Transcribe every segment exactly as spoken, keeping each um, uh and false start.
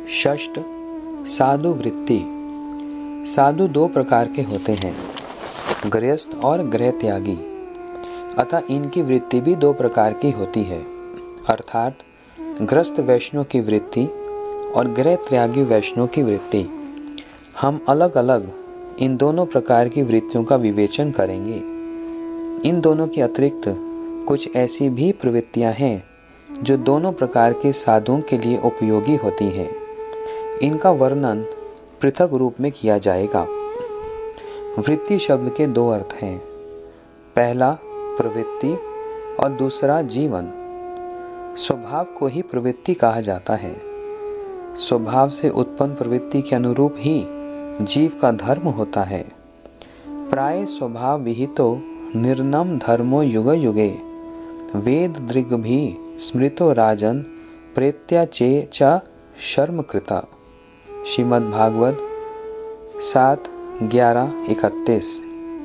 षष्ठ, साधु वृत्ति। साधु दो प्रकार के होते हैं, गृहस्थ और गृह त्यागी। अतः इनकी वृत्ति भी दो प्रकार की होती है, अर्थात गृहस्थ वैष्णव की वृत्ति और गृह त्यागी वैष्णव की वृत्ति। हम अलग अलग इन दोनों प्रकार की वृत्तियों का विवेचन करेंगे। इन दोनों के अतिरिक्त कुछ ऐसी भी प्रवृत्तियां हैं जो दोनों प्रकार के साधुओं के लिए उपयोगी होती हैं। इनका वर्णन पृथक रूप में किया जाएगा। वृत्ति शब्द के दो अर्थ हैं, पहला प्रवृत्ति और दूसरा जीवन। स्वभाव को ही प्रवृत्ति कहा जाता है। स्वभाव से उत्पन्न प्रवृत्ति के अनुरूप ही जीव का धर्म होता है। प्राय स्वभाव विहितो निर्नम धर्मो युग युगे वेद दृग भी स्मृतो राजन प्रेत्या चे च शर्म कृता। श्रीमद् भागवत सात ग्यारह इकतीस।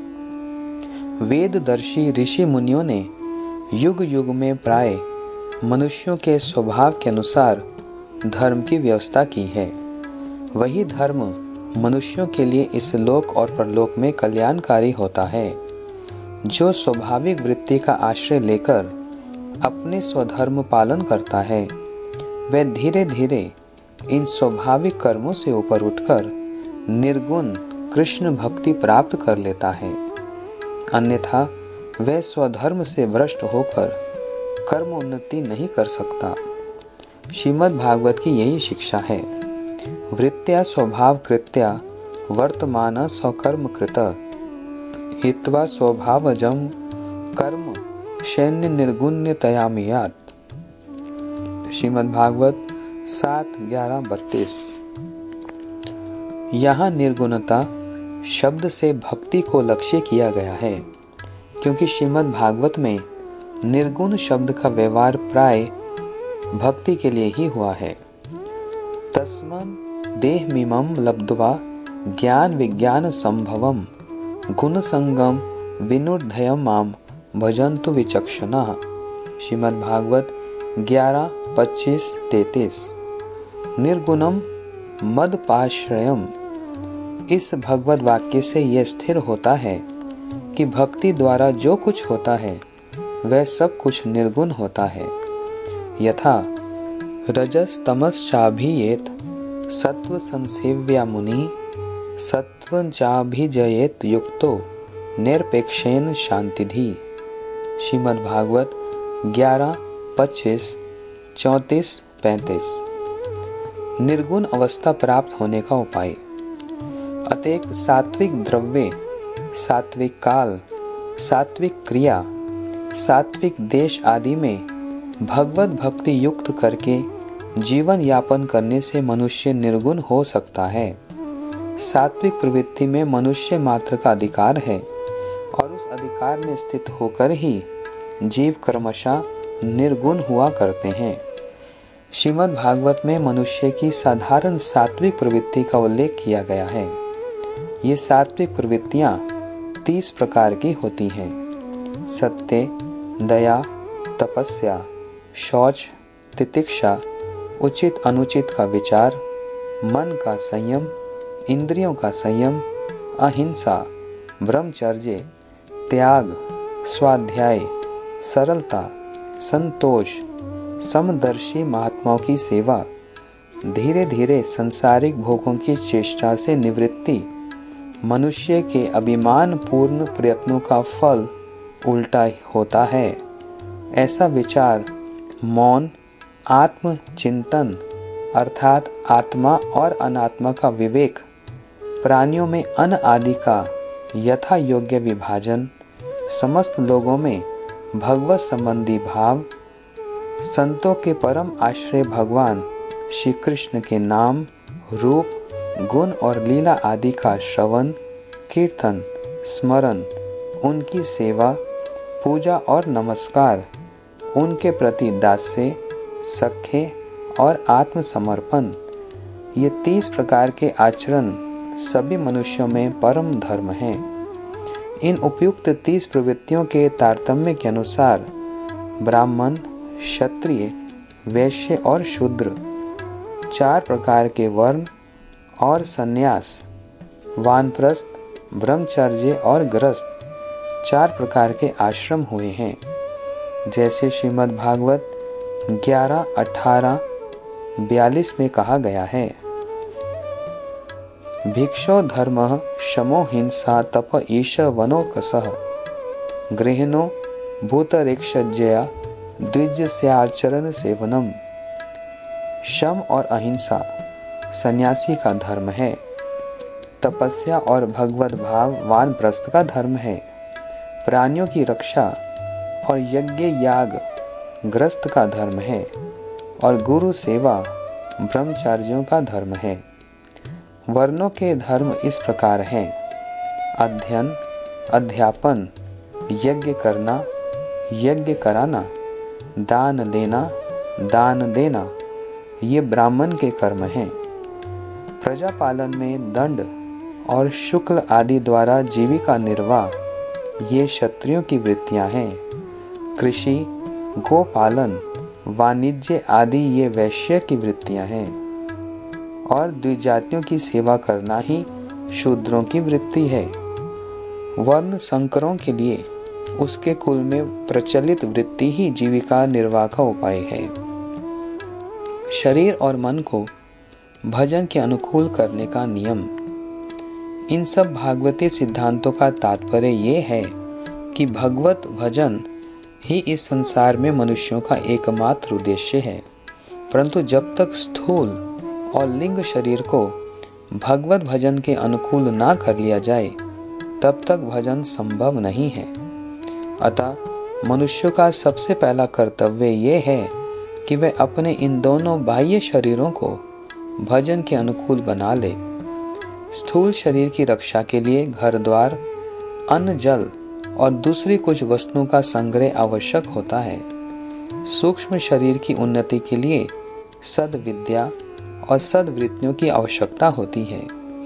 वेददर्शी ऋषि मुनियों ने युग युग में प्राय मनुष्यों के स्वभाव के अनुसार धर्म की व्यवस्था की है। वही धर्म मनुष्यों के लिए इस लोक और परलोक में कल्याणकारी होता है। जो स्वाभाविक वृत्ति का आश्रय लेकर अपने स्वधर्म पालन करता है, वह धीरे धीरे इन स्वाभाविक कर्मों से ऊपर उठकर निर्गुण कृष्ण भक्ति प्राप्त कर लेता है। अन्यथा वह स्वधर्म से भ्रष्ट होकर कर्म उन्नति नहीं कर सकता। श्रीमद् भागवत की यही शिक्षा है। वृत्त्या स्वभाव कृत्या वर्तमान स्वकर्म कृत हित्वा स्वभावजं कर्म शैन्य निर्गुण्यतयामियात्। श्रीमद् भागवत सात ग्यारह बत्तीस। यहाँ निर्गुणता शब्द से भक्ति को लक्ष्य किया गया है, क्योंकि श्रीमद् भागवत में निर्गुण शब्द का व्यवहार प्राय भक्ति के लिए ही हुआ है। तस्मन् देहमिमं लब्ध्वा ज्ञान विज्ञान संभवम गुण संगम विनुर्धयम माम भजन्तु विचक्षणाः। श्रीमद् भागवत ग्यारह पच्चीस तैंतीस। निर्गुणम मदपाश्रयम। इस भगवत वाक्य से यह स्थिर होता है कि भक्ति द्वारा जो कुछ होता है वह सब कुछ निर्गुण होता है। यथा रजस तमस चाभियेत सत्व संसेव्या मुनि सत्व चाभिजयेत युक्तो निरपेक्षेन शांतिधि। श्रीमद् भागवत ग्यारह पच्चीस चौंतीस पैंतीस। निर्गुण अवस्था प्राप्त होने का उपाय। अतएव सात्विक द्रव्य, सात्विक काल, सात्विक क्रिया, सात्विक देश आदि में भगवत भक्ति युक्त करके जीवन यापन करने से मनुष्य निर्गुण हो सकता है। सात्विक प्रवृत्ति में मनुष्य मात्र का अधिकार है और उस अधिकार में स्थित होकर ही जीव क्रमशः निर्गुण हुआ करते हैं। श्रीमद् भागवत में मनुष्य की साधारण सात्विक प्रवृत्ति का उल्लेख किया गया है। ये सात्विक प्रवृत्तियां तीस प्रकार की होती हैं। सत्य, दया, तपस्या, शौच, तितिक्षा, उचित अनुचित का विचार, मन का संयम, इंद्रियों का संयम, अहिंसा, ब्रह्मचर्य, त्याग, स्वाध्याय, सरलता, संतोष, समदर्शी महात्माओं की सेवा, धीरे धीरे संसारिक भोगों की चेष्टा से निवृत्ति, मनुष्य के अभिमान पूर्ण प्रयत्नों का फल उल्टा होता है। ऐसा विचार, मौन, आत्मचिंतन अर्थात आत्मा और अनात्मा का विवेक, प्राणियों में अन्न आदि का यथा योग्य विभाजन, समस्त लोगों में भगवत संबंधी भाव, संतों के परम आश्रय भगवान श्री कृष्ण के नाम, रूप, गुण और लीला आदि का श्रवण, कीर्तन, स्मरण, उनकी सेवा, पूजा और नमस्कार, उनके प्रति दास्य, सख्य और आत्मसमर्पण, ये तीस प्रकार के आचरण सभी मनुष्यों में परम धर्म हैं। इन उपयुक्त तीस प्रवृत्तियों के तारतम्य के अनुसार ब्राह्मण, क्षत्रिय, वैश्य और शूद्र चार प्रकार के वर्ण और संन्यास, वानप्रस्थ, ब्रह्मचर्य और गृहस्थ चार प्रकार के आश्रम हुए हैं। जैसे श्रीमद् भागवत ग्यारह अठारह बयालीस में कहा गया है, भिक्षो धर्मः शमो हिंसा तप ईश वनोकसः गृहिणो भूतरेक्षज्ञया द्विजस्याचरण सेवनम। शम और अहिंसा सन्यासी का धर्म है, तपस्या और भगवत भाव वानप्रस्थ का धर्म है, प्राणियों की रक्षा और यज्ञ याग गृहस्थ का धर्म है और गुरु सेवा ब्रह्मचार्यों का धर्म है। वर्णों के धर्म इस प्रकार हैं, अध्ययन, अध्यापन, यज्ञ करना, यज्ञ कराना, दान लेना, दान देना, ये ब्राह्मण के कर्म हैं। प्रजा पालन में दंड और शुक्ल आदि द्वारा जीविका निर्वाह, ये क्षत्रियों की वृत्तियां हैं। कृषि, गोपालन, वाणिज्य आदि ये वैश्य की वृत्तियां हैं और द्विजातियों की सेवा करना ही शूद्रों की वृत्ति है। वर्ण संकरों के लिए उसके कुल में प्रचलित वृत्ति ही जीविका निर्वाह का उपाय है। शरीर और मन को भजन के अनुकूल करने का नियम। इन सब भागवती सिद्धांतों का तात्पर्य ये है कि भगवत भजन ही इस संसार में मनुष्यों का एकमात्र उद्देश्य है, परंतु जब तक स्थूल और लिंग शरीर को भगवत भजन के अनुकूल ना कर लिया जाए तब तक भजन संभव नहीं है। अतः मनुष्य का सबसे पहला कर्तव्य ये है कि वह अपने इन दोनों बाह्य शरीरों को भजन के अनुकूल बना ले। स्थूल शरीर की रक्षा के लिए घर द्वार, अन्न, जल और दूसरी कुछ वस्तुओं का संग्रह आवश्यक होता है। सूक्ष्म शरीर की उन्नति के लिए सद्विद्या और सद्वृत्तियों की आवश्यकता होती है।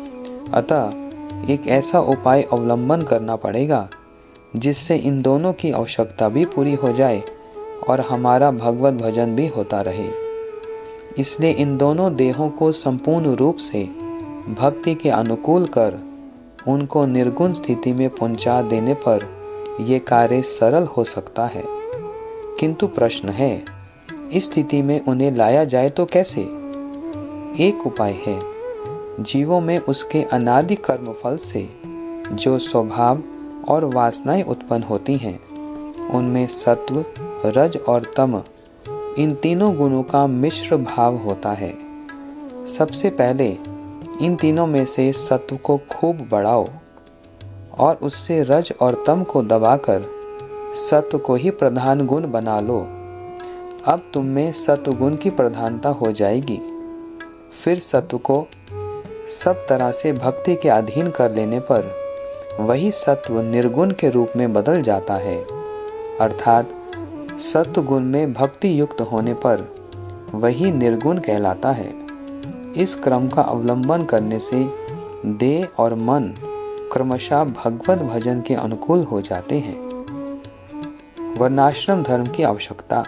अतः एक ऐसा उपाय अवलंबन करना पड़ेगा जिससे इन दोनों की आवश्यकता भी पूरी हो जाए और हमारा भगवत भजन भी होता रहे। इसलिए इन दोनों देहों को संपूर्ण रूप से भक्ति के अनुकूल कर उनको निर्गुण स्थिति में पहुंचा देने पर यह कार्य सरल हो सकता है। किंतु प्रश्न है, इस स्थिति में उन्हें लाया जाए तो कैसे? एक उपाय है, जीवों में उसके अनादि कर्म फल से जो स्वभाव और वासनाएं उत्पन्न होती हैं, उनमें सत्व, रज और तम इन तीनों गुणों का मिश्र भाव होता है। सबसे पहले इन तीनों में से सत्व को खूब बढ़ाओ और उससे रज और तम को दबाकर सत्व को ही प्रधान गुण बना लो। अब तुम में सत्व गुण की प्रधानता हो जाएगी। फिर सत्व को सब तरह से भक्ति के अधीन कर लेने पर वही सत्व निर्गुण के रूप में बदल जाता है, अर्थात सत्व गुण में भक्ति युक्त होने पर वही निर्गुण कहलाता है। इस क्रम का अवलंबन करने से देह और मन क्रमशः भगवत भजन के अनुकूल हो जाते हैं। वर्णाश्रम धर्म की आवश्यकता।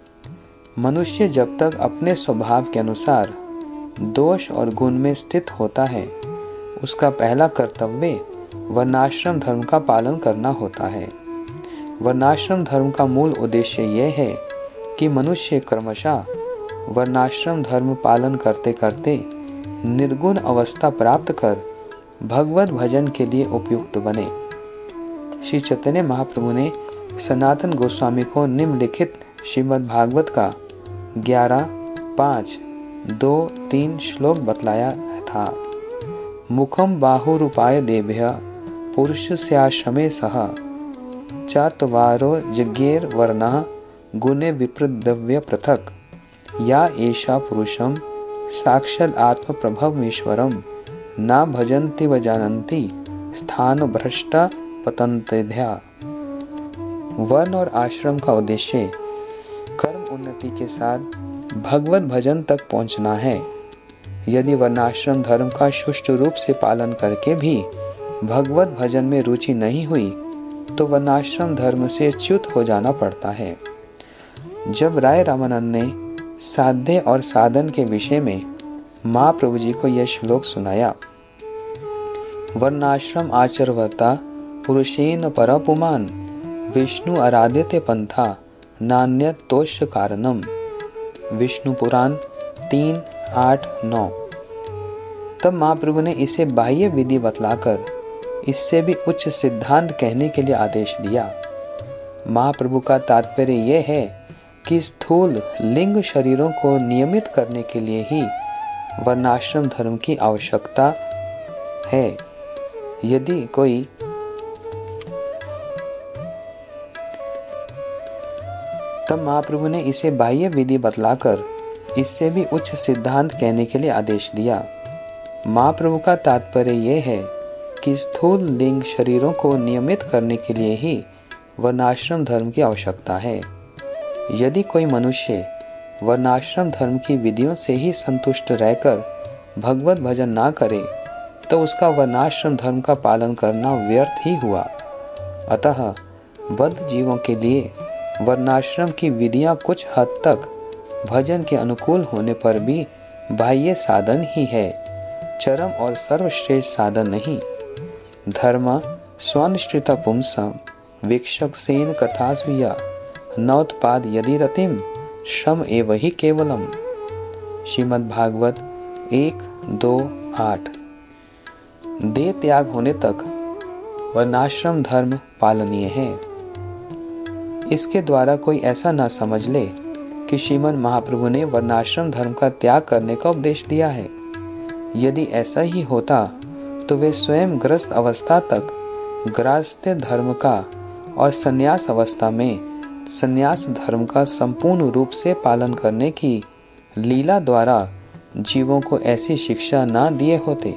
मनुष्य जब तक अपने स्वभाव के अनुसार दोष और गुण में स्थित होता है, उसका पहला कर्तव्य वर्णाश्रम धर्म का पालन करना होता है। वर्णाश्रम धर्म का मूल उद्देश्य यह है कि मनुष्य क्रमशः वर्णाश्रम धर्म पालन करते करते निर्गुण अवस्था प्राप्त कर भगवत भजन के लिए उपयुक्त बने। श्री चैतन्य महाप्रभु ने सनातन गोस्वामी को निम्नलिखित श्रीमद् भागवत का ग्यारह पाँच दो तीन श्लोक बतलाया था। मुखम बाहुरूपाय देभ्य पुरुषस्याश्रमे सह चात्वारो जिज्ञेर वर्णः गुणे विप्रद्रव्य पृथक या एषा पुरुषम साक्षात् आत्म प्रभवमीश्वरम ना भजन्ति व जानन्ति स्थान भ्रष्टा पतन्तेध्या। वर्ण और आश्रम का उद्देश्य कर्म उन्नति के साथ भगवत भजन तक पहुंचना है। यदि वर्णाश्रम धर्म का सुष्ठु रूप से पालन करके भी भगवत भजन में रुचि नहीं हुई तो वर्णाश्रम धर्म से च्युत हो जाना पड़ता है। जब राय रामानंद ने साध्य और साधन के विषय में महाप्रभु जी को यह श्लोक सुनाया। वर्णाश्रम आचरवर्ता पुरुषेन परपुमान विष्णु आराध्यते पंथा नान्यत तोष कारणम। विष्णु पुराण तीन आठ नौ। तब महाप्रभु ने इसे बाह्य विधि बतलाकर इससे भी उच्च सिद्धांत कहने के लिए आदेश दिया। महाप्रभु का तात्पर्य यह है कि स्थूल लिंग शरीरों को नियमित करने के लिए ही वर्णाश्रम धर्म की आवश्यकता है। यदि कोई तब महाप्रभु ने इसे बाह्य विधि बतलाकर इससे भी उच्च सिद्धांत कहने के लिए आदेश दिया। महाप्रभु का तात्पर्य यह है कि स्थूल लिंग शरीरों को नियमित करने के लिए ही वर्णाश्रम धर्म की आवश्यकता है। यदि कोई मनुष्य वर्णाश्रम धर्म की विधियों से ही संतुष्ट रहकर भगवत भजन ना करे तो उसका वर्णाश्रम धर्म का पालन करना व्यर्थ ही हुआ। अतः बद्ध जीवों के लिए वर्णाश्रम की विधियां कुछ हद तक भजन के अनुकूल होने पर भी बाह्य साधन ही है, चरम और सर्वश्रेष्ठ साधन नहीं। धर्म स्वानुष्ठिता पुंसम वीक्षक सेन कथासुया नौत्पाद यदि रतिम श्रम एव ही केवलम। श्रीमद् भागवत एक दो आठ। देह त्याग होने तक वर्णाश्रम धर्म पालनीय है। इसके द्वारा कोई ऐसा ना समझ ले कि श्रीमद् महाप्रभु ने वर्णाश्रम धर्म का त्याग करने का उपदेश दिया है। यदि ऐसा ही होता तो वे स्वयं ग्रस्त अवस्था तक गृहस्थ धर्म का और संन्यास अवस्था में संन्यास धर्म का संपूर्ण रूप से पालन करने की लीला द्वारा जीवों को ऐसी शिक्षा ना दिए होते।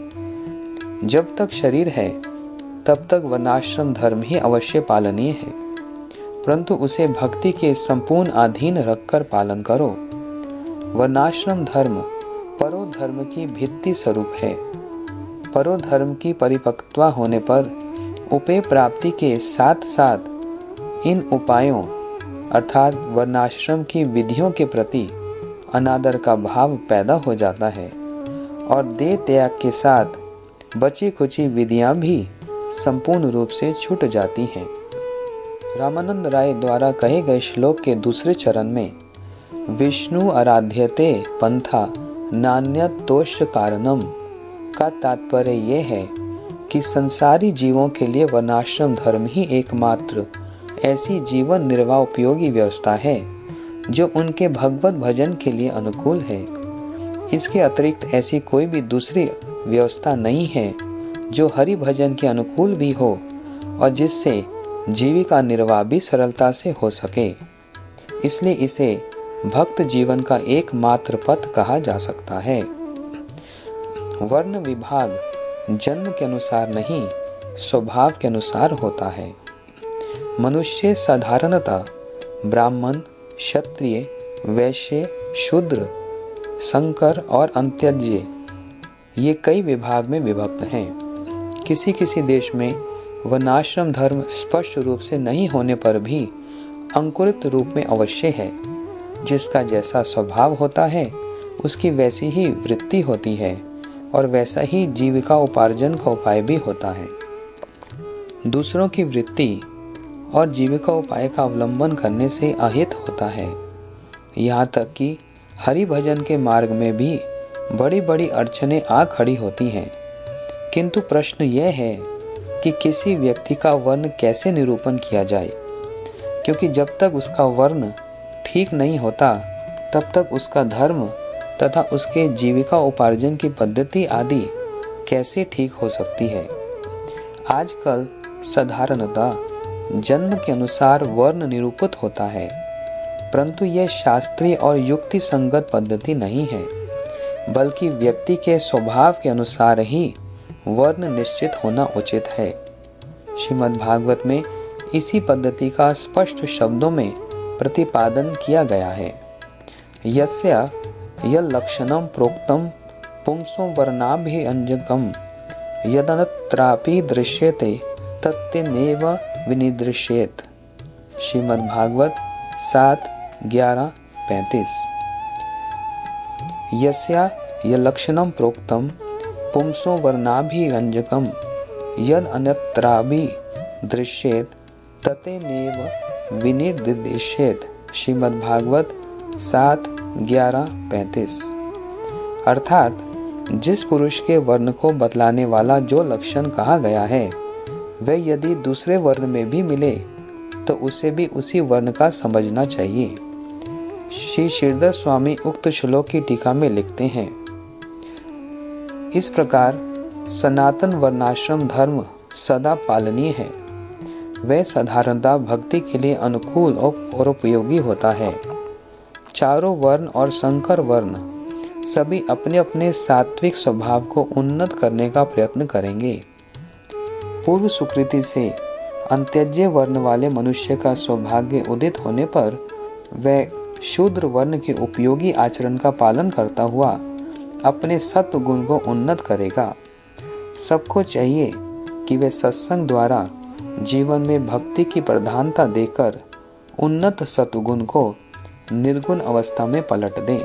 जब तक शरीर है तब तक वर्णाश्रम धर्म ही अवश्य पालनीय है, परंतु उसे भक्ति के संपूर्ण अधीन रखकर पालन करो। वर्णाश्रम धर्म परो धर्म की भित्ति स्वरूप है। परो धर्म की परिपक्वता होने पर उपेय प्राप्ति के साथ साथ इन उपायों अर्थात वर्णाश्रम की विधियों के प्रति अनादर का भाव पैदा हो जाता है और देह त्याग के साथ बची खुची विधियां भी संपूर्ण रूप से छूट जाती हैं। रामानंद राय द्वारा कहे गए श्लोक के दूसरे चरण में विष्णु आराध्यते पंथा नान्यत तोष कारणम का तात्पर्य यह है कि संसारी जीवों के लिए वर्णाश्रम धर्म ही एकमात्र ऐसी जीवन निर्वाह उपयोगी व्यवस्था है जो उनके भगवत भजन के लिए अनुकूल है। इसके अतिरिक्त ऐसी कोई भी दूसरी व्यवस्था नहीं है जो हरि भजन के अनुकूल भी हो और जिससे जीविका निर्वाह भी सरलता से हो सके। इसलिए इसे भक्त जीवन का एकमात्र पथ कहा जा सकता है। वर्ण विभाग जन्म के अनुसार नहीं, स्वभाव के अनुसार होता है। मनुष्य साधारणतः ब्राह्मण, क्षत्रिय, वैश्य, शूद्र, संकर और अंत्यज्य ये कई विभाग में विभक्त हैं। किसी किसी देश में वर्णाश्रम धर्म स्पष्ट रूप से नहीं होने पर भी अंकुरित रूप में अवश्य है। जिसका जैसा स्वभाव होता है उसकी वैसी ही वृत्ति होती है और वैसा ही जीविका उपार्जन का उपाय भी होता है। दूसरों की वृत्ति और जीविका उपाय का अवलंबन करने से अहित होता है। यहाँ तक कि हरि भजन के मार्ग में भी बड़ी बड़ी अड़चनें आ खड़ी होती हैं। किंतु प्रश्न यह है कि किसी व्यक्ति का वर्ण कैसे निरूपण किया जाए, क्योंकि जब तक उसका वर्ण ठीक नहीं होता तब तक उसका धर्म तथा उसके जीविका उपार्जन की पद्धति आदि कैसे ठीक हो सकती है। आजकल साधारणतः जन्म के अनुसार वर्ण निरूपित होता है, परंतु यह शास्त्रीय और युक्ति संगत पद्धति नहीं है, बल्कि व्यक्ति के स्वभाव के अनुसार ही वर्ण निश्चित होना उचित है। श्रीमद् भागवत में इसी पद्धति का स्पष्ट शब्दों में प्रतिपादन किया गया है। यस्य यल्लक्षणं प्रोक्तं पुंसो वर्णाभिव्यंजकं यदन्यत्रापि दृश्यते तत्तेनैव विनिदृश्येत। श्रीमद् भागवत सात ग्यारह पैंतीस। यस्या यलक्षणं प्रोक्तं पुंसो वर्णाभिव्यंजकं यद अन्यत्रापि दृश्येत ततेनैव विनिर्दिश्येत। श्रीमद्भागवत सात ग्यारह पैंतीस। अर्थात जिस पुरुष के वर्ण को बतलाने वाला जो लक्षण कहा गया है वह यदि दूसरे वर्ण में भी मिले तो उसे भी उसी वर्ण का समझना चाहिए। श्री श्रीधर स्वामी उक्त श्लोक की टीका में लिखते हैं, इस प्रकार सनातन वर्णाश्रम धर्म सदा पालनीय है। वह साधारणता भक्ति के लिए अनुकूल और उपयोगी होता है। चारों वर्ण और संकर वर्ण सभी अपने अपने सात्विक स्वभाव को उन्नत करने का प्रयत्न करेंगे। पूर्व सुकृति से अंत्यज्य वर्ण वाले मनुष्य का सौभाग्य उदित होने पर वह शूद्र वर्ण के उपयोगी आचरण का पालन करता हुआ अपने सत्व गुण को उन्नत करेगा। सबको चाहिए कि वे सत्संग द्वारा जीवन में भक्ति की प्रधानता देकर उन्नत सत्वगुण को निर्गुण अवस्था में पलट दें।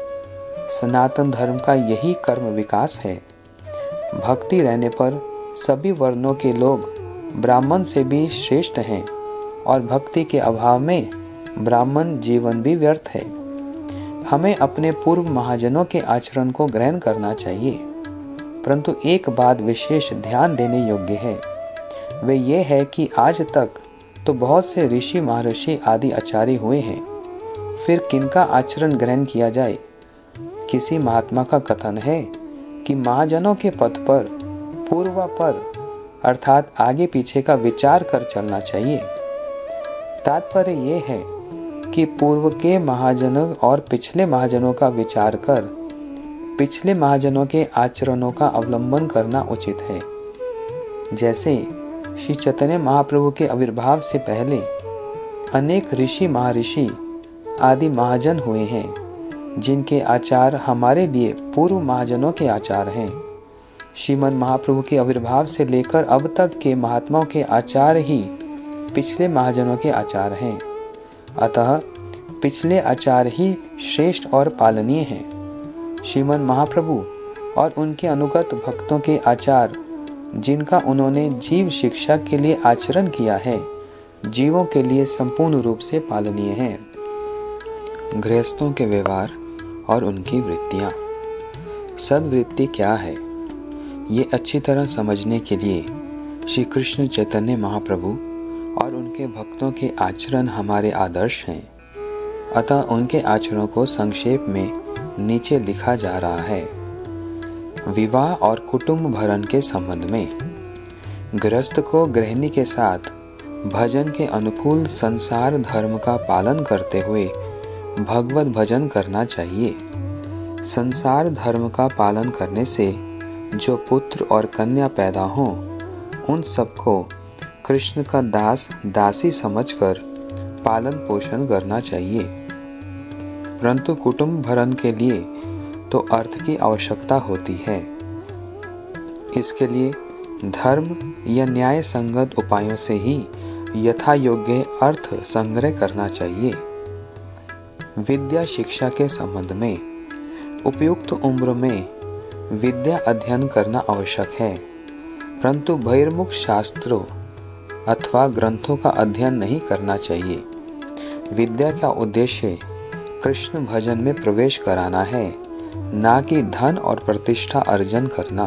सनातन धर्म का यही कर्म विकास है। भक्ति रहने पर सभी वर्णों के लोग ब्राह्मण से भी श्रेष्ठ हैं और भक्ति के अभाव में ब्राह्मण जीवन भी व्यर्थ है। हमें अपने पूर्व महाजनों के आचरण को ग्रहण करना चाहिए, परंतु एक बात विशेष ध्यान देने योग्य है। वे ये है कि आज तक तो बहुत से ऋषि महर्षि आदि आचार्य हुए हैं, फिर किनका आचरण ग्रहण किया जाए। किसी महात्मा का कथन है कि महाजनों के पथ पर पूर्वापर अर्थात आगे पीछे का विचार कर चलना चाहिए। तात्पर्य ये है कि पूर्व के महाजनों और पिछले महाजनों का विचार कर पिछले महाजनों के आचरणों का अवलंबन करना उचित है। जैसे श्री चैतन्य महाप्रभु के आविर्भाव से पहले अनेक ऋषि महर्षि आदि महाजन हुए हैं, जिनके आचार हमारे लिए पूर्व महाजनों के आचार हैं। श्रीमद् महाप्रभु के आविर्भाव से लेकर अब तक के महात्माओं के आचार ही पिछले महाजनों के आचार हैं। अतः पिछले आचार ही श्रेष्ठ और पालनीय हैं। श्रीमद् महाप्रभु और उनके अनुगत भक्तों के आचार, जिनका उन्होंने जीव शिक्षा के लिए आचरण किया है, जीवों के लिए संपूर्ण रूप से पालनीय है। गृहस्थों के व्यवहार और उनकी वृत्तियाँ। सद्वृत्ति क्या है, ये अच्छी तरह समझने के लिए श्री कृष्ण चैतन्य महाप्रभु और उनके भक्तों के आचरण हमारे आदर्श हैं। अतः उनके आचरणों को संक्षेप में नीचे लिखा जा रहा है। विवाह और कुटुंब भरण के संबंध में गृहस्थ को गृहिणी के साथ भजन के अनुकूल संसार धर्म का पालन करते हुए भगवत भजन करना चाहिए। संसार धर्म का पालन करने से जो पुत्र और कन्या पैदा हों, उन सबको कृष्ण का दास दासी समझकर पालन पोषण करना चाहिए। परंतु कुटुंब भरण के लिए तो अर्थ की आवश्यकता होती है। इसके लिए धर्म या न्याय संगत उपायों से ही यथा योग्य अर्थ संग्रह करना चाहिए। विद्या शिक्षा के संबंध में उपयुक्त उम्र में विद्या अध्ययन करना आवश्यक है, परंतु बहिर्मुख शास्त्रों अथवा ग्रंथों का अध्ययन नहीं करना चाहिए। विद्या का उद्देश्य कृष्ण भजन में प्रवेश कराना है, ना कि धन और प्रतिष्ठा अर्जन करना।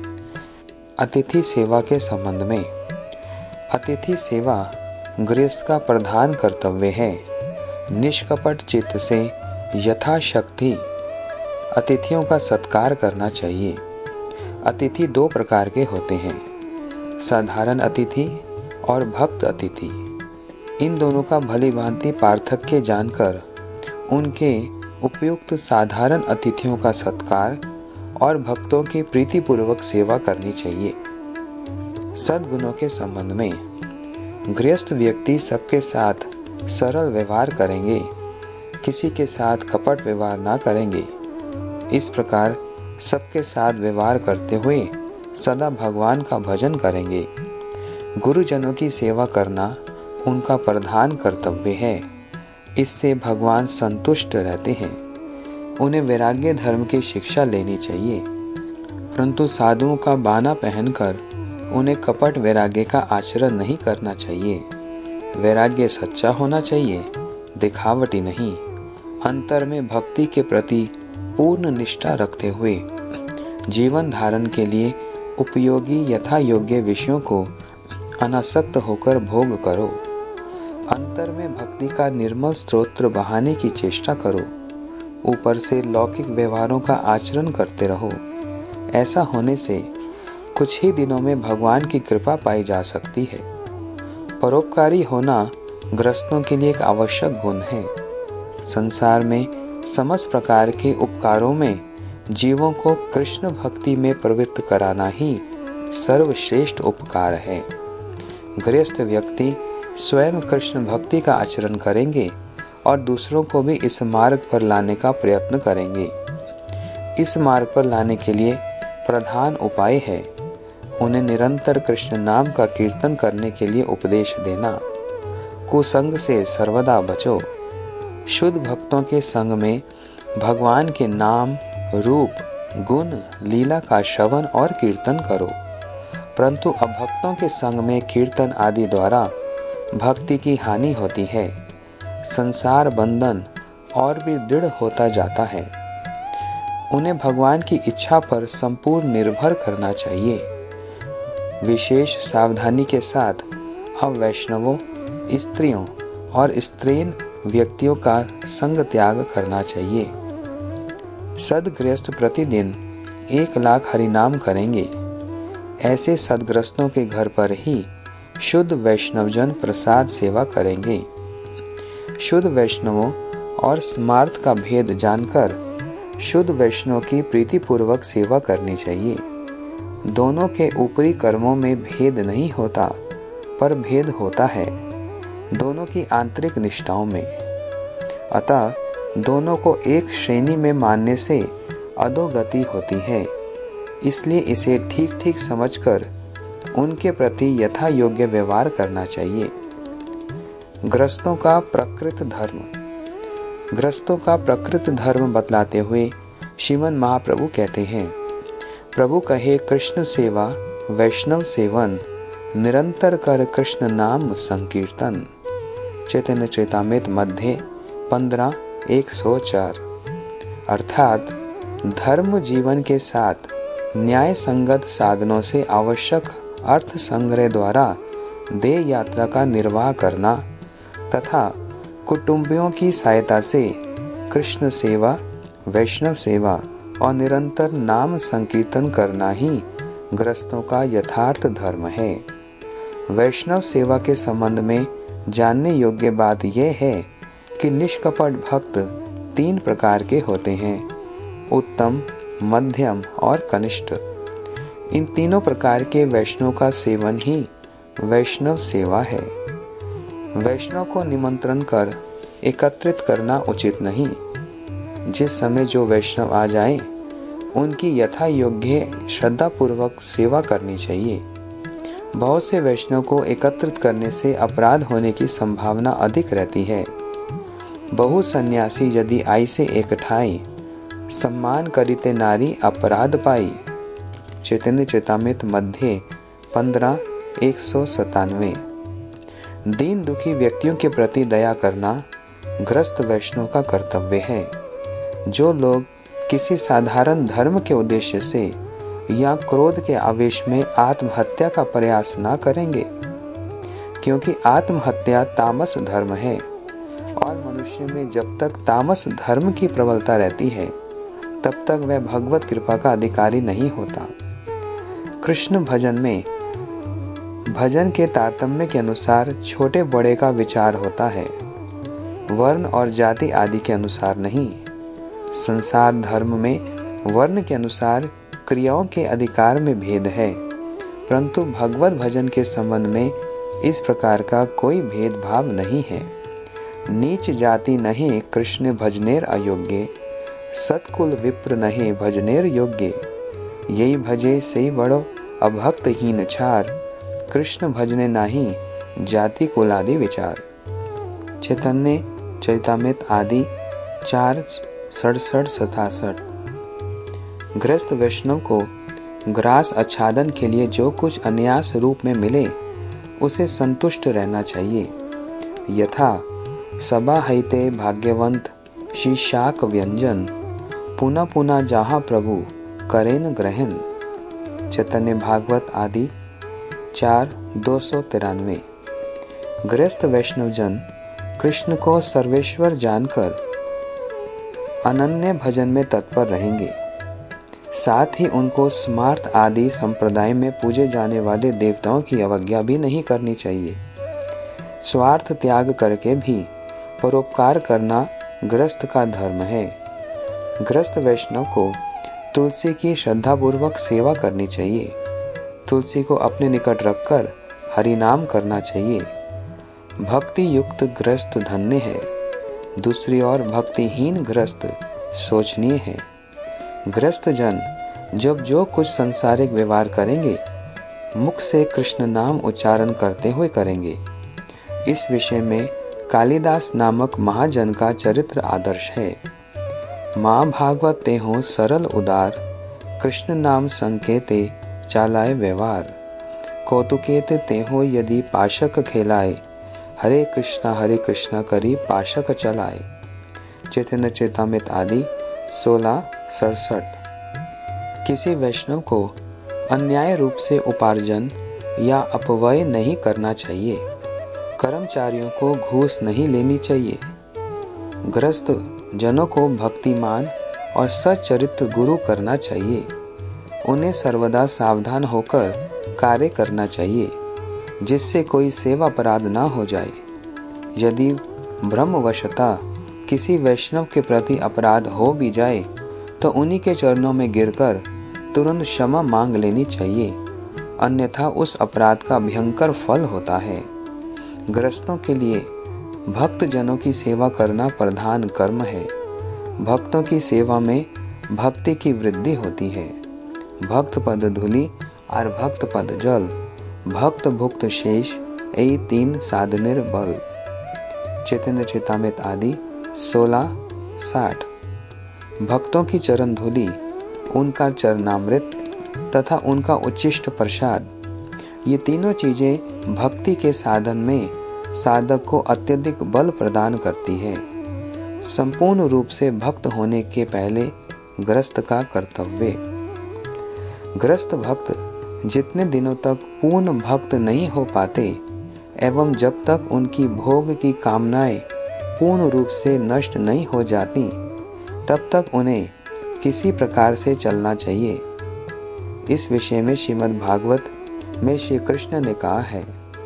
अतिथि सेवा के संबंध में अतिथि सेवा गृहस्थ का प्रधान कर्तव्य है। निष्कपट चित्त से यथाशक्ति अतिथियों का सत्कार करना चाहिए। अतिथि दो प्रकार के होते हैं, साधारण अतिथि और भक्त अतिथि। इन दोनों का भली भांति पार्थक्य जानकर उनके उपयुक्त साधारण अतिथियों का सत्कार और भक्तों की प्रीतिपूर्वक सेवा करनी चाहिए। सद्गुणों के संबंध में गृहस्थ व्यक्ति सबके साथ सरल व्यवहार करेंगे, किसी के साथ कपट व्यवहार ना करेंगे। इस प्रकार सबके साथ व्यवहार करते हुए सदा भगवान का भजन करेंगे। गुरुजनों की सेवा करना उनका प्रधान कर्तव्य है। इससे भगवान संतुष्ट रहते हैं। उन्हें वैराग्य धर्म की शिक्षा लेनी चाहिए, परंतु साधुओं का बाना पहनकर उन्हें कपट वैराग्य का आचरण नहीं करना चाहिए। वैराग्य सच्चा होना चाहिए, दिखावटी नहीं। अंतर में भक्ति के प्रति पूर्ण निष्ठा रखते हुए जीवन धारण के लिए उपयोगी यथा योग्य विषयों को अनासक्त होकर भोग करो। अंतर में भक्ति का निर्मल स्रोत्र बहाने की चेष्टा करो। ऊपर से लौकिक व्यवहारों का आचरण करते रहो। ऐसा होने से कुछ ही दिनों में भगवान की कृपा पाई जा सकती है। परोपकारी होना गृहस्थों के लिए एक आवश्यक गुण है। संसार में समस्त प्रकार के उपकारों में जीवों को कृष्ण भक्ति में प्रवृत्त कराना ही सर्वश्रेष्ठ उपकार है। गृहस्थ व्यक्ति स्वयं कृष्ण भक्ति का आचरण करेंगे और दूसरों को भी इस मार्ग पर लाने का प्रयत्न करेंगे। इस मार्ग पर लाने के लिए प्रधान उपाय है उन्हें निरंतर कृष्ण नाम का कीर्तन करने के लिए उपदेश देना। कुसंग से सर्वदा बचो। शुद्ध भक्तों के संग में भगवान के नाम, रूप, गुण, लीला का श्रवण और कीर्तन करो, परंतु अभक्तों के संग में कीर्तन आदि द्वारा भक्ति की हानि होती है। संसार बंधन और भी दृढ़ होता जाता है। उन्हें भगवान की इच्छा पर संपूर्ण निर्भर करना चाहिए। विशेष सावधानी के साथ अवैष्णवों, स्त्रियों और स्त्रीण व्यक्तियों का संग त्याग करना चाहिए। सद्गृहस्थ प्रतिदिन एक लाख हरिनाम करेंगे। ऐसे सद्ग्रस्तों के घर पर ही शुद्ध वैष्णवजन प्रसाद सेवा करेंगे। शुद्ध वैष्णवों और स्मार्थ का भेद जानकर शुद्ध वैष्णव की प्रीतिपूर्वक सेवा करनी चाहिए। दोनों के ऊपरी कर्मों में भेद नहीं होता, पर भेद होता है दोनों की आंतरिक निष्ठाओं में। अतः दोनों को एक श्रेणी में मानने से अधोगति होती है। इसलिए इसे ठीक ठीक समझकर उनके प्रति यथा योग्य व्यवहार करना चाहिए। गृहस्थों का प्रकृत धर्म। गृहस्थों का प्रकृत धर्म बतलाते हुए श्रीमद् महाप्रभु कहते हैं, प्रभु कहे कृष्ण सेवा वैष्णव सेवन, निरंतर कर कृष्ण नाम संकीर्तन। चैतन्य चरितामृत मध्य पंद्रह एक सौ चार। अर्थात धर्म जीवन के साथ न्याय संगत साधनों से आवश्यक अर्थ संग्रह द्वारा देह यात्रा का निर्वाह करना तथा कुटुंबियों की सहायता से कृष्ण सेवा, वैष्णव सेवा और निरंतर नाम संकीर्तन करना ही गृहस्थों का यथार्थ धर्म है। वैष्णव सेवा के संबंध में जानने योग्य बात यह है कि निष्कपट भक्त तीन प्रकार के होते हैं, उत्तम, मध्यम और कनिष्ठ। इन तीनों प्रकार के वैष्णव का सेवन ही वैष्णव सेवा है। वैष्णव को निमंत्रण कर एकत्रित करना उचित नहीं। जिस समय जो वैष्णव आ जाए उनकी यथा योग्य श्रद्धा पूर्वक सेवा करनी चाहिए। बहुत से वैष्णव को एकत्रित करने से अपराध होने की संभावना अधिक रहती है। बहु सन्यासी यदि आई से एकठाई, सम्मान करिते नारी अपराध पाई। चैतन्य चरितामृत मध्य पंद्रह एक सौ सतानवे। दीन दुखी व्यक्तियों के प्रति दया करना गृहस्थ वैष्णव का कर्तव्य है। जो लोग किसी साधारण धर्म के उद्देश्य से या क्रोध के आवेश में आत्महत्या का प्रयास ना करेंगे, क्योंकि आत्महत्या तामस धर्म है और मनुष्य में जब तक तामस धर्म की प्रबलता रहती है तब तक वह भगवत कृपा का अधिकारी नहीं होता। कृष्ण भजन में भजन के तारतम्य के अनुसार छोटे बड़े का विचार होता है, वर्ण और जाति आदि के अनुसार नहीं। संसार धर्म में वर्ण के अनुसार क्रियाओं के अधिकार में भेद है, परंतु भगवत भजन के संबंध में इस प्रकार का कोई भेदभाव नहीं है। नीच जाति नहीं कृष्ण भजनेर अयोग्य, सत्कुल विप्र नहीं भजनेर योग्य। यही भजे सही बड़ो अभक्तहीन छार, कृष्ण भजने नाही जाति कुलादि विचार। चैतन्य चरितामृत आदि चार सड़सठ सतासठ। गृहस्थ वैष्णव को ग्रास आच्छादन के लिए जो कुछ अन्यास रूप में मिले उसे संतुष्ट रहना चाहिए। यथा सबा हईते भाग्यवंत शीशाक व्यंजन, पुनः पुनः जहाँ प्रभु करेन ग्रहण। चैतन्य भागवत आदि चार दो सौ तिरानवे। गृहस्थ वैष्णव जन कृष्ण को सर्वेश्वर जानकर अनन्य भजन में तत्पर रहेंगे। साथ ही उनको स्मार्त आदि संप्रदाय में पूजे जाने वाले देवताओं की अवज्ञा भी नहीं करनी चाहिए। स्वार्थ त्याग करके भी परोपकार करना गृहस्थ का धर्म है। गृहस्थ वैष्णव को तुलसी की श्रद्धापूर्वक सेवा करनी चाहिए। तुलसी को अपने निकट रखकर हरि नाम करना चाहिए। भक्ति युक्त गृहस्थ धन्य है, दूसरी ओर भक्तिहीन गृहस्थ शोचनीय है। गृहस्थ जन जब जो कुछ सांसारिक व्यवहार करेंगे मुख से कृष्ण नाम उच्चारण करते हुए करेंगे। इस विषय में कालिदास नामक महाजन का चरित्र आदर्श है। माँ भागवत ते हो सरल उदार, कृष्ण नाम संकेते चालाए व्यवहार। कौतुकेते ते हो यदि पाशक खेलाए, हरे कृष्णा हरे कृष्णा करी पाशक चलाए। चैतन्य चेतामृत आदि सोलह सड़सठ। किसी वैष्णव को अन्याय रूप से उपार्जन या अपव्यय नहीं करना चाहिए। कर्मचारियों को घूस नहीं लेनी चाहिए। गृहस्थ जनों को भक्तिमान और सच्चरित्र गुरु करना चाहिए। उन्हें सर्वदा सावधान होकर कार्य करना चाहिए जिससे कोई सेवा अपराध ना हो जाए। यदि ब्रह्मवशता किसी वैष्णव के प्रति अपराध हो भी जाए तो उन्हीं के चरणों में गिरकर तुरंत क्षमा मांग लेनी चाहिए, अन्यथा उस अपराध का भयंकर फल होता है। गृहस्थों के लिए भक्त जनों की सेवा करना प्रधान कर्म है। भक्तों की सेवा में भक्ति की वृद्धि होती है। भक्त पद धूलि और भक्त पद जल, भक्त भुक्त शेष यही तीन साधनेर बल। चैतन्य चेतामृत आदि सोलह साठ। भक्तों की चरण धूलि, उनका चरणामृत तथा उनका उच्चिष्ट प्रसाद, ये तीनों चीजें भक्ति के साधन में साधक को अत्यधिक बल प्रदान करती है। संपूर्ण रूप से भक्त होने के पहले गृहस्थ का कर्तव्य। गृहस्थ भक्त जितने दिनों तक पूर्ण भक्त नहीं हो पाते एवं जब तक उनकी भोग की कामनाएं पूर्ण रूप से नष्ट नहीं हो जाती तब तक उन्हें किसी प्रकार से चलना चाहिए। इस विषय में श्रीमद् भागवत में श्री कृष्ण ने कहा है,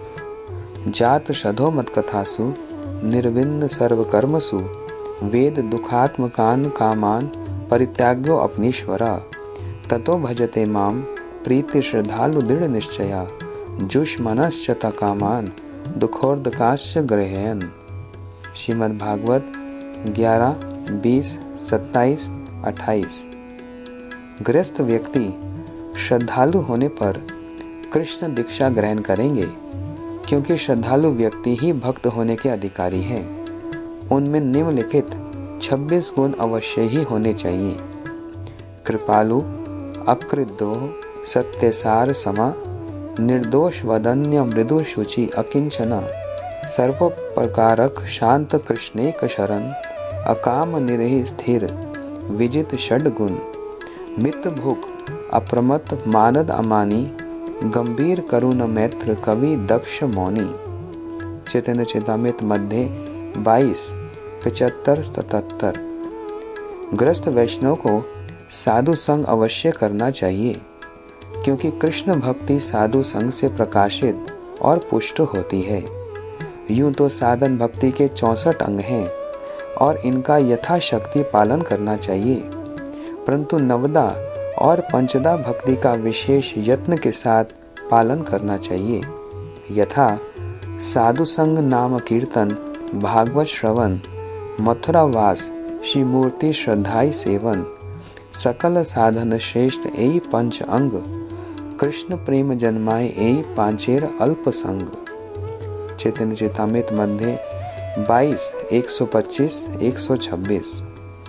जात शधो मत कथासु निर्विन्न सर्व कर्मसु, वेद दुखात्मकान कामान परित्याग्यो अपनीश्वरा, ततो भजते माम प्रीति श्रद्धालु दृढ़ निश्चया, जुष्मनश्च कामान दुखोर्दकाश्च ग्रहयन्। श्रीमद् भागवत ग्यारह बीस सत्ताईस अट्ठाईस। गृहस्थ व्यक्ति श्रद्धालु होने पर कृष्ण दीक्षा ग्रहण करेंगे क्योंकि श्रद्धालु व्यक्ति ही भक्त होने के अधिकारी हैं। उनमें निम्नलिखित छब्बीस गुण अवश्य ही होने चाहिए। कृपालु, अकृद्रोह, सत्यसार समा, निर्दोष वदन्य मृदु शुचि अकिंचना, सर्व प्रकारक शांत कृष्णेक शरण, अकाम निरहि स्थिर विजित षड्गुण, मित भूख अप्रमत मानद अमानी, गंभीर करुण मैत्र कवि दक्ष मौनी। चैतन्य चेतामृत मध्य बाईस पचहत्तर सतहत्तर। गृहस्थ वैष्णव को साधु संग अवश्य करना चाहिए क्योंकि कृष्ण भक्ति साधु संग से प्रकाशित और पुष्ट होती है। यूं तो साधन भक्ति के चौसठ अंग हैं और इनका यथाशक्ति पालन करना चाहिए, परंतु नवदा और पंचदा भक्ति का विशेष यत्न के साथ पालन करना चाहिए। यथा साधु संग नाम कीर्तन, भागवत श्रवण, मथुरा वास, श्री मूर्ति श्रद्धाई सेवन, सकल साधन श्रेष्ठ यही पंच अंग, कृष्ण प्रेम जन्माए यही पांचेर अल्प संग। चैतन्य चेतामृत मध्य बाईस एक सौ पच्चीस एक सौ छब्बीस।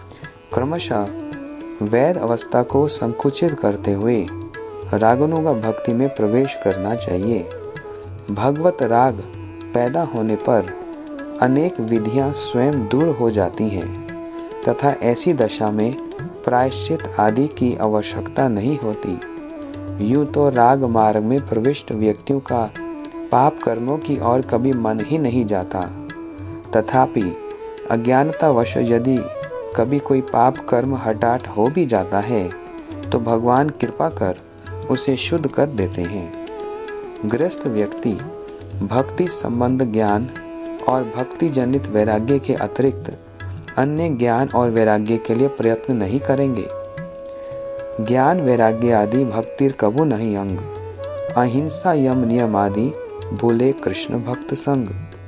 क्रमशः वैध अवस्था को संकुचित करते हुए रागानुगा भक्ति में प्रवेश करना चाहिए। भगवत राग पैदा होने पर अनेक विधियां स्वयं दूर हो जाती हैं तथा ऐसी दशा में प्रायश्चित आदि की आवश्यकता नहीं होती। यूं तो राग मार्ग में प्रविष्ट व्यक्तियों का पाप कर्मों की ओर कभी मन ही नहीं जाता, तथापि अज्ञानतावश यदि कभी कोई पाप कर्म हठात हो भी जाता है तो भगवान कृपा कर उसे शुद्ध कर देते हैं। गृहस्थ व्यक्ति भक्ति संबंध ज्ञान और भक्ति जनित वैराग्य के अतिरिक्त अन्य ज्ञान और वैराग्य के लिए प्रयत्न नहीं करेंगे। ज्ञान वैराग्य आदि भक्तिर कबू नहीं अंग, अहिंसा यम नियम आदि भूले कृष्ण भक्त संग।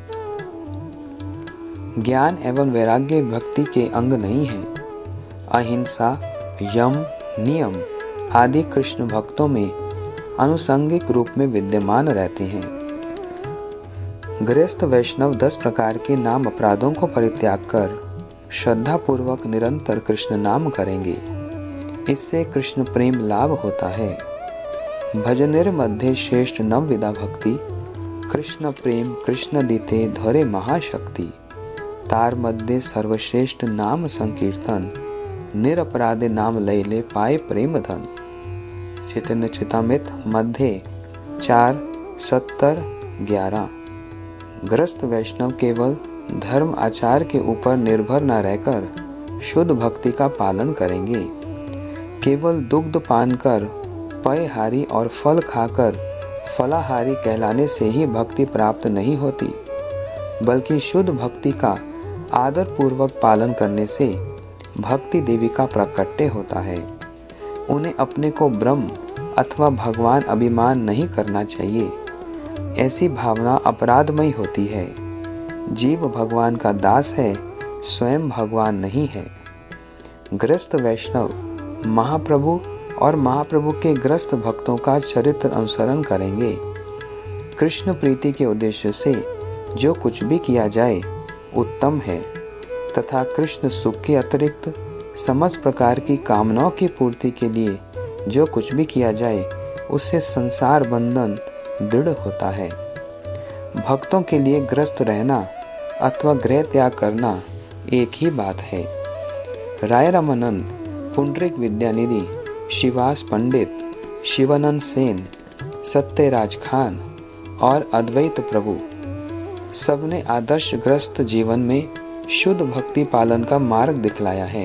ज्ञान एवं वैराग्य भक्ति के अंग नहीं है। अहिंसा यम नियम आदि कृष्ण भक्तों में अनुसंगिक रूप में विद्यमान रहते हैं। गृहस्थ वैष्णव दस प्रकार के नाम अपराधों को परित्याग कर श्रद्धा पूर्वक निरंतर कृष्ण नाम करेंगे। इससे कृष्ण प्रेम लाभ होता है। भजनेर मध्य श्रेष्ठ नवविधा भक्ति, कृष्ण प्रेम कृष्ण दीते धरे महाशक्ति। तार मध्य सर्वश्रेष्ठ नाम संकीर्तन, निरपराधे नाम लय ले पाए प्रेम धन। चैतन्य चेतामृत मध्य चार सत्तर ग्यारह। ग्रस्त वैष्णव केवल धर्म आचार के ऊपर निर्भर न रहकर शुद्ध भक्ति का पालन करेंगे। केवल दुग्ध पान कर पयहारी और फल खाकर फलाहारी कहलाने से ही भक्ति प्राप्त नहीं होती, बल्कि शुद्ध भक्ति का आदर पूर्वक पालन करने से भक्ति देवी का प्राकट्य होता है। उन्हें अपने को ब्रह्म अथवा भगवान अभिमान नहीं करना चाहिए। ऐसी भावना अपराधमयी होती है। जीव भगवान का दास है, स्वयं भगवान नहीं है। ग्रस्त वैष्णव महाप्रभु और महाप्रभु के ग्रस्त भक्तों का चरित्र अनुसरण करेंगे। कृष्ण प्रीति के उद्देश्य से जो कुछ भी किया जाए उत्तम है, तथा कृष्ण सुख के अतिरिक्त समस्त प्रकार की कामनाओं की पूर्ति के लिए जो कुछ भी किया जाए उससे संसार बंधन दृढ़ होता है। भक्तों के लिए ग्रस्त रहना अथवा गृह त्याग करना एक ही बात है। राय रामानंद, पुंडरीक विद्यानिधि, शिवास पंडित, शिवानंद सेन, सत्यराज खान और अद्वैत प्रभु सबने आदर्श ग्रस्त जीवन में शुद्ध भक्ति पालन का मार्ग दिखलाया है।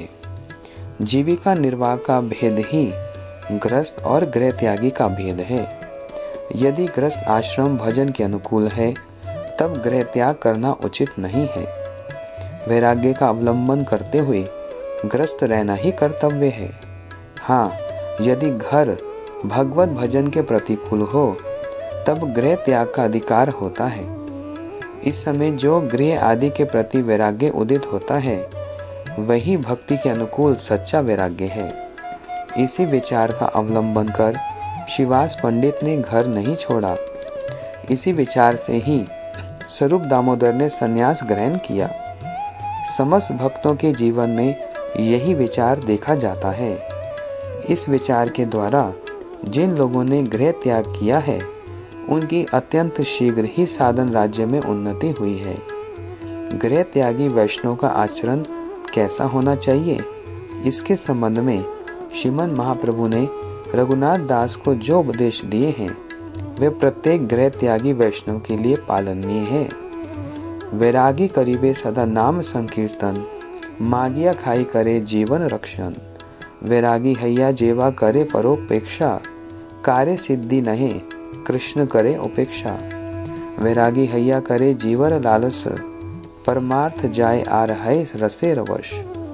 जीविका निर्वाह का भेद ही ग्रस्त और गृह त्यागी का भेद है। यदि ग्रस्त आश्रम भजन के अनुकूल है तब गृह त्याग करना उचित नहीं है। वैराग्य का अवलंबन करते हुए ग्रस्त रहना ही कर्तव्य है। हाँ, यदि घर भगवत भजन के प्रतिकूल हो तब गृह त्याग का अधिकार होता है। इस समय जो गृह आदि के प्रति वैराग्य उदित होता है वही भक्ति के अनुकूल सच्चा वैराग्य है। इसी विचार का अवलंबन कर शिवास पंडित ने घर नहीं छोड़ा। इसी विचार से ही स्वरूप दामोदर ने संन्यास ग्रहण किया। समस्त भक्तों के जीवन में यही विचार देखा जाता है। इस विचार के द्वारा जिन लोगों ने गृह त्याग किया है उनकी अत्यंत शीघ्र ही साधन राज्य में उन्नति हुई है। गृह त्यागी वैष्णव का आचरण कैसा होना चाहिए, इसके संबंध में श्रीमन महाप्रभु ने रघुनाथ दास को जो उपदेश दिए हैं वे प्रत्येक गृह त्यागी वैष्णव के लिए पालनीय है। वैरागी करीबे सदा नाम संकीर्तन, मागिया खाई करे जीवन रक्षण। वैरागी हैया जेवा करे परोपेक्षा, कार्य सिद्धि नहे कृष्ण करे उपेक्षा। वैरागी हैया करे जीवर लालस, परमार्थ जाय आर है रसे रवश।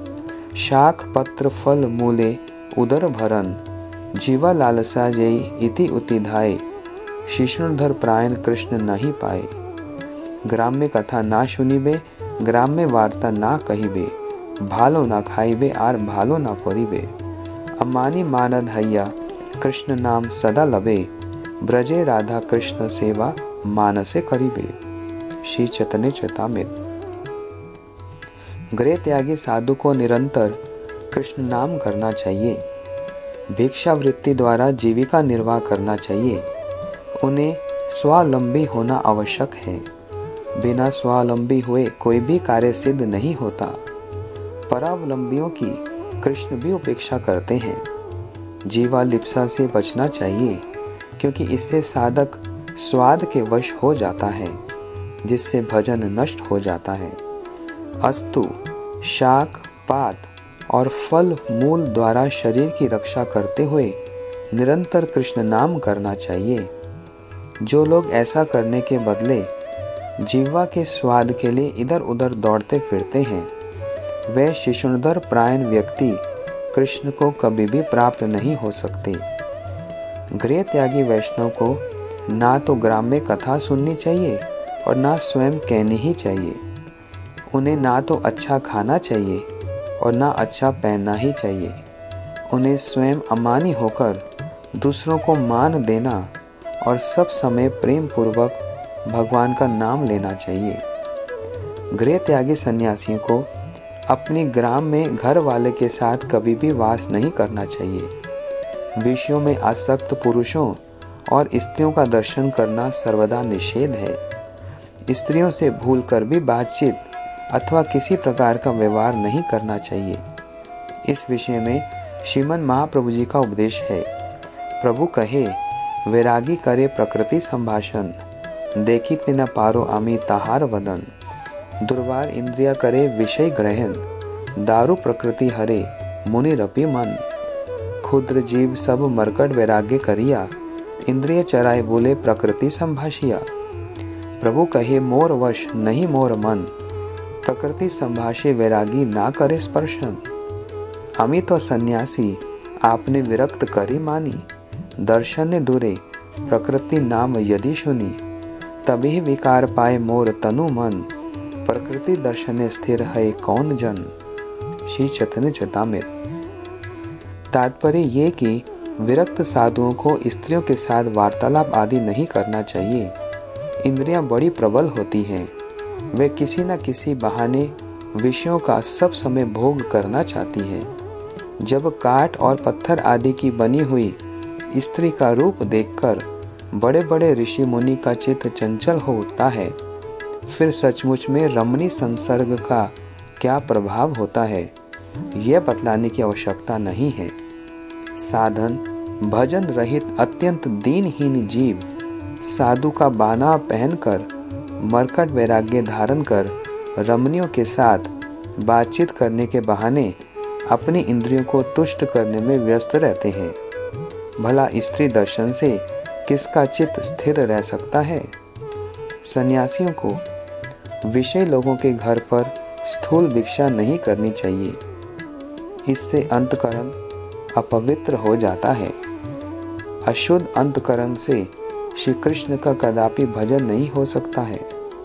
शाख पत्र फल मूले उदर भरन, जीवा लालसा जय इति उति धाय। शिष्णुधर प्रायण कृष्ण नहीं पाए। ग्राम्य कथा ना सुनिबे, ग्राम्य वार्ता ना कहिबे। भालो ना खाइबे आर भालो ना पड़िबे। अमानी मानद हैया कृष्ण नाम सदा लबे। ब्रजे राधा कृष्ण सेवा मानसे करिबे। श्री चैतन्य चेतामृत। गृह त्यागी साधु को निरंतर कृष्ण नाम करना चाहिए। भिक्षावृत्ति द्वारा जीविका निर्वाह करना चाहिए। उन्हें स्वावलंबी होना आवश्यक है। बिना स्वावलंबी हुए कोई भी कार्य सिद्ध नहीं होता। परावलंबियों की कृष्ण भी उपेक्षा करते हैं। जीवालिप्सा से बचना चाहिए, क्योंकि इससे साधक स्वाद के वश हो जाता है, जिससे भजन नष्ट हो जाता है। अस्तु शाक पात और फल मूल द्वारा शरीर की रक्षा करते हुए निरंतर कृष्ण नाम करना चाहिए। जो लोग ऐसा करने के बदले जीवा के स्वाद के लिए इधर उधर दौड़ते फिरते हैं, वे शिशुनदर प्रायण व्यक्ति कृष्ण को कभी भी प्राप्त नहीं हो सकते। गृह त्यागी वैष्णव को ना तो ग्राम्य कथा सुननी चाहिए और ना स्वयं कहनी ही चाहिए। उन्हें ना तो अच्छा खाना चाहिए और ना अच्छा पहनना ही चाहिए। उन्हें स्वयं अमानी होकर दूसरों को मान देना और सब समय प्रेम पूर्वक भगवान का नाम लेना चाहिए। गृह त्यागी सन्यासियों को अपने ग्राम में घर वाले के साथ कभी भी वास नहीं करना चाहिए। विषयों में आसक्त पुरुषों और स्त्रियों का दर्शन करना सर्वदा निषेध है। स्त्रियों से भूलकर भी बातचीत अथवा किसी प्रकार का व्यवहार नहीं करना चाहिए। इस विषय में श्रीमन महाप्रभु जी का उपदेश है। प्रभु कहे, वैरागी करे प्रकृति संभाषण, देखी ते न पारो आमी ताहार वदन। दुर्वार इंद्रिया करे विषय ग्रहण, दारू प्रकृति हरे मुनि रपि मन। क्षुद्र जीव सब मरकट वैराग्य करिया, इंद्रिय चराय बोले प्रकृति संभाषिया। प्रभु कहे, मोर वश नहीं मोर मन, प्रकृति संभाषे वैरागी ना करे स्पर्शन। अमी तो सन्यासी आपने विरक्त करी मानी, दर्शन दूरे प्रकृति नाम यदि सुनी। तभी विकार पाए मोर तनु मन, प्रकृति दर्शन स्थिर है कौन जन। श्री चैतन्य चरितामृत। तात्पर्य ये कि विरक्त साधुओं को स्त्रियों के साथ वार्तालाप आदि नहीं करना चाहिए। इंद्रियां बड़ी प्रबल होती हैं। वे किसी न किसी बहाने विषयों का सब समय भोग करना चाहती है। जब काठ और पत्थर आदि की बनी हुई स्त्री का रूप देखकर बड़े बड़े ऋषि मुनि का चित्त चंचल हो उठता है, फिर सचमुच में रमणी संसर्ग का क्या प्रभाव होता है, यह बतलाने की आवश्यकता नहीं है। साधन भजन रहित अत्यंत दीनहीन जीव साधु का बाना पहनकर मरकट वैराग्य धारण कर रमणियों के साथ बातचीत करने के बहाने अपनी इंद्रियों को तुष्ट करने में व्यस्त रहते हैं। भला स्त्री दर्शन से किसका चित्त स्थिर रह सकता है? सन्यासियों को विषय लोगों के घर पर स्थूल भिक्षा नहीं करनी चाहिए। इससे अंतकरण अपवित्र हो जाता है। अशुद्ध अंतकरण से श्री कृष्ण का कदापि भजन नहीं हो सकता है।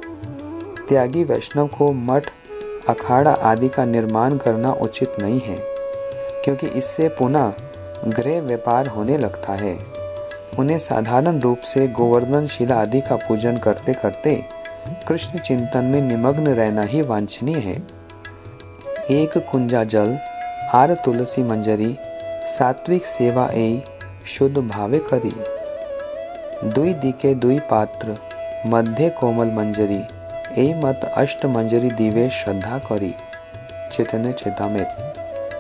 त्यागी वैष्णव को मठ अखाड़ा आदि का निर्माण करना उचित नहीं है, क्योंकि इससे पुनः गृह व्यापार होने लगता है। उन्हें साधारण रूप से गोवर्धन शिला आदि का पूजन करते करते कृष्ण चिंतन में निमग्न रहना ही वांछनीय है। एक कुंजा जल आर तुलसी मंजरी, सात्विक सेवा एई शुद्ध भावे करी। दुई दिके दुई पात्र, मध्य कोमल मंजरी, एई मत अष्ट मंजरी दिवे श्रद्धा करी। चैतन्य चरितामृत।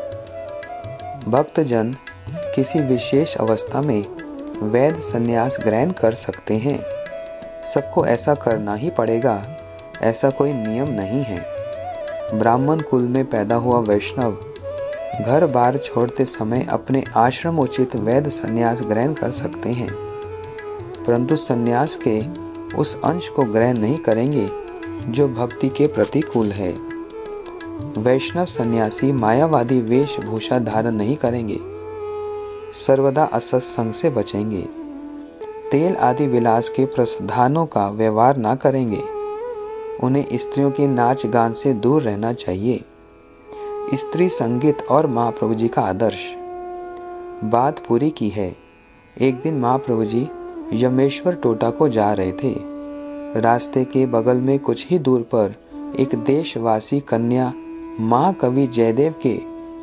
भक्तजन किसी विशेष अवस्था में वैध संन्यास ग्रहण कर सकते हैं। सबको ऐसा करना ही पड़ेगा, ऐसा कोई नियम नहीं है। ब्राह्मण कुल में पैदा हुआ वैष्णव घर बार छोड़ते समय अपने आश्रम उचित वैध संन्यास ग्रहण कर सकते हैं, परंतु संन्यास के उस अंश को ग्रहण नहीं करेंगे जो भक्ति के प्रतिकूल है। वैष्णव सन्यासी मायावादी वेशभूषा धारण नहीं करेंगे, सर्वदा असत्संग से बचेंगे, तेल आदि विलास के प्रसाधनों का व्यवहार ना करेंगे। उन्हें स्त्रियों के नाच गान से दूर रहना चाहिए। स्त्री संगीत और महाप्रभु जी का आदर्श। बात पूरी की है। एक दिन महाप्रभु जी यमेश्वर टोटा को जा रहे थे। रास्ते के बगल में कुछ ही दूर पर एक देशवासी कन्या महाकवि जयदेव के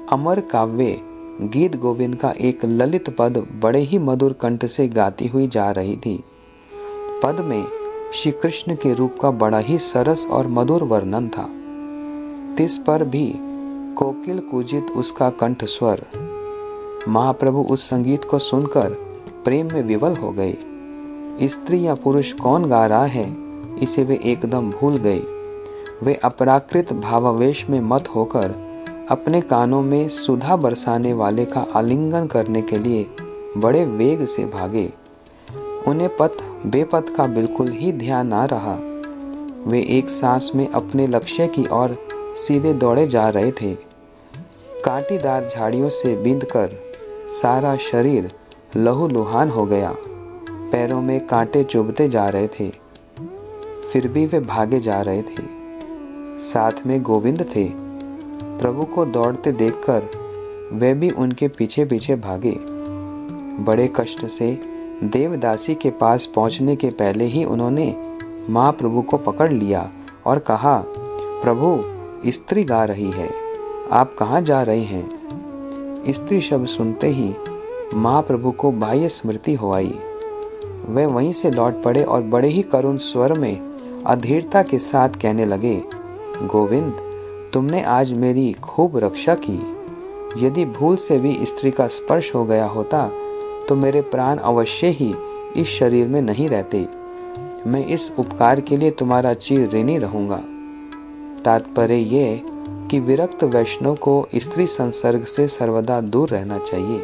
अमर काव्य गीत गोविंद का एक ललित पद बड़े ही मधुर कंठ से गाती हुई जा रही थी। पद में श्री कृष्ण के रूप का बड़ा ही सरस और मधुर वर्णन था। तिस पर भी कोकिल कूजित उसका कंठ स्वर। महाप्रभु उस संगीत को सुनकर प्रेम में विवल हो गए। स्त्री या पुरुष कौन गा रहा है इसे वे एकदम भूल गए। वे अपराकृत भावावेश में मत होकर अपने कानों में सुधा बरसाने वाले का आलिंगन करने के लिए बड़े वेग से भागे। उन्हें पथ बेपथ का बिल्कुल ही ध्यान ना रहा। वे एक सांस में अपने लक्ष्य की ओर सीधे दौड़े जा रहे थे। कांटीदार झाड़ियों से बींधकर सारा शरीर लहूलुहान हो गया। पैरों में कांटे चुभते जा रहे थे, फिर भी वे भागे जा रहे थे। साथ में गोविंद थे। प्रभु को दौड़ते देखकर वे भी उनके पीछे पीछे भागे। बड़े कष्ट से देवदासी के पास पहुंचने के पहले ही उन्होंने महाप्रभु को पकड़ लिया और कहा, प्रभु स्त्री गा रही है, आप कहाँ जा रहे हैं? स्त्री शब्द सुनते ही महाप्रभु को बाह्य स्मृति हो आई। वे वहीं से लौट पड़े और बड़े ही करुण स्वर में अधीरता के साथ कहने लगे, गोविंद, तुमने आज मेरी खूब रक्षा की। यदि भूल से भी स्त्री का स्पर्श हो गया होता तो मेरे प्राण अवश्य ही इस शरीर में नहीं रहते। मैं इस उपकार के लिए तुम्हारा चिर ऋणी रहूंगा। तात्पर्य ये कि विरक्त वैष्णव को स्त्री संसर्ग से सर्वदा दूर रहना चाहिए।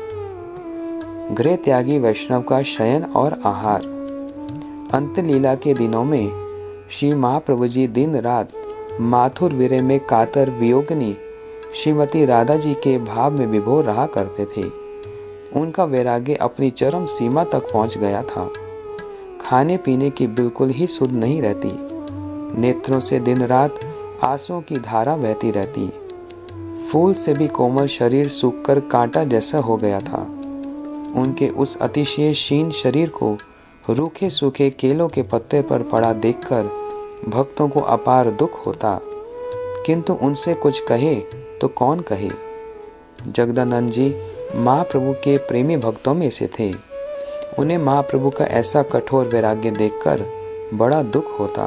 गृह त्यागी वैष्णव का शयन और आहार। अंत लीला के दिनों में श्री महाप्रभु जी दिन रात माथुर वीरे में कातर वियोगनी श्रीमती राधा जी के भाव में विभोर रहा करते थे। उनका वैराग्य अपनी चरम सीमा तक पहुंच गया था। खाने पीने की बिल्कुल ही सुध नहीं रहती। नेत्रों से दिन रात आंसुओं की धारा बहती रहती। फूल से भी कोमल शरीर सूखकर कांटा जैसा हो गया था। उनके उस अतिशय क्षीण शरीर को रूखे सूखे केलों के पत्ते पर पड़ा देखकर भक्तों को अपार दुख होता, किंतु उनसे कुछ कहे तो कौन कहे। जगदानंद जी महाप्रभु के प्रेमी भक्तों में से थे। उन्हें महाप्रभु का ऐसा कठोर वैराग्य देखकर बड़ा दुख होता।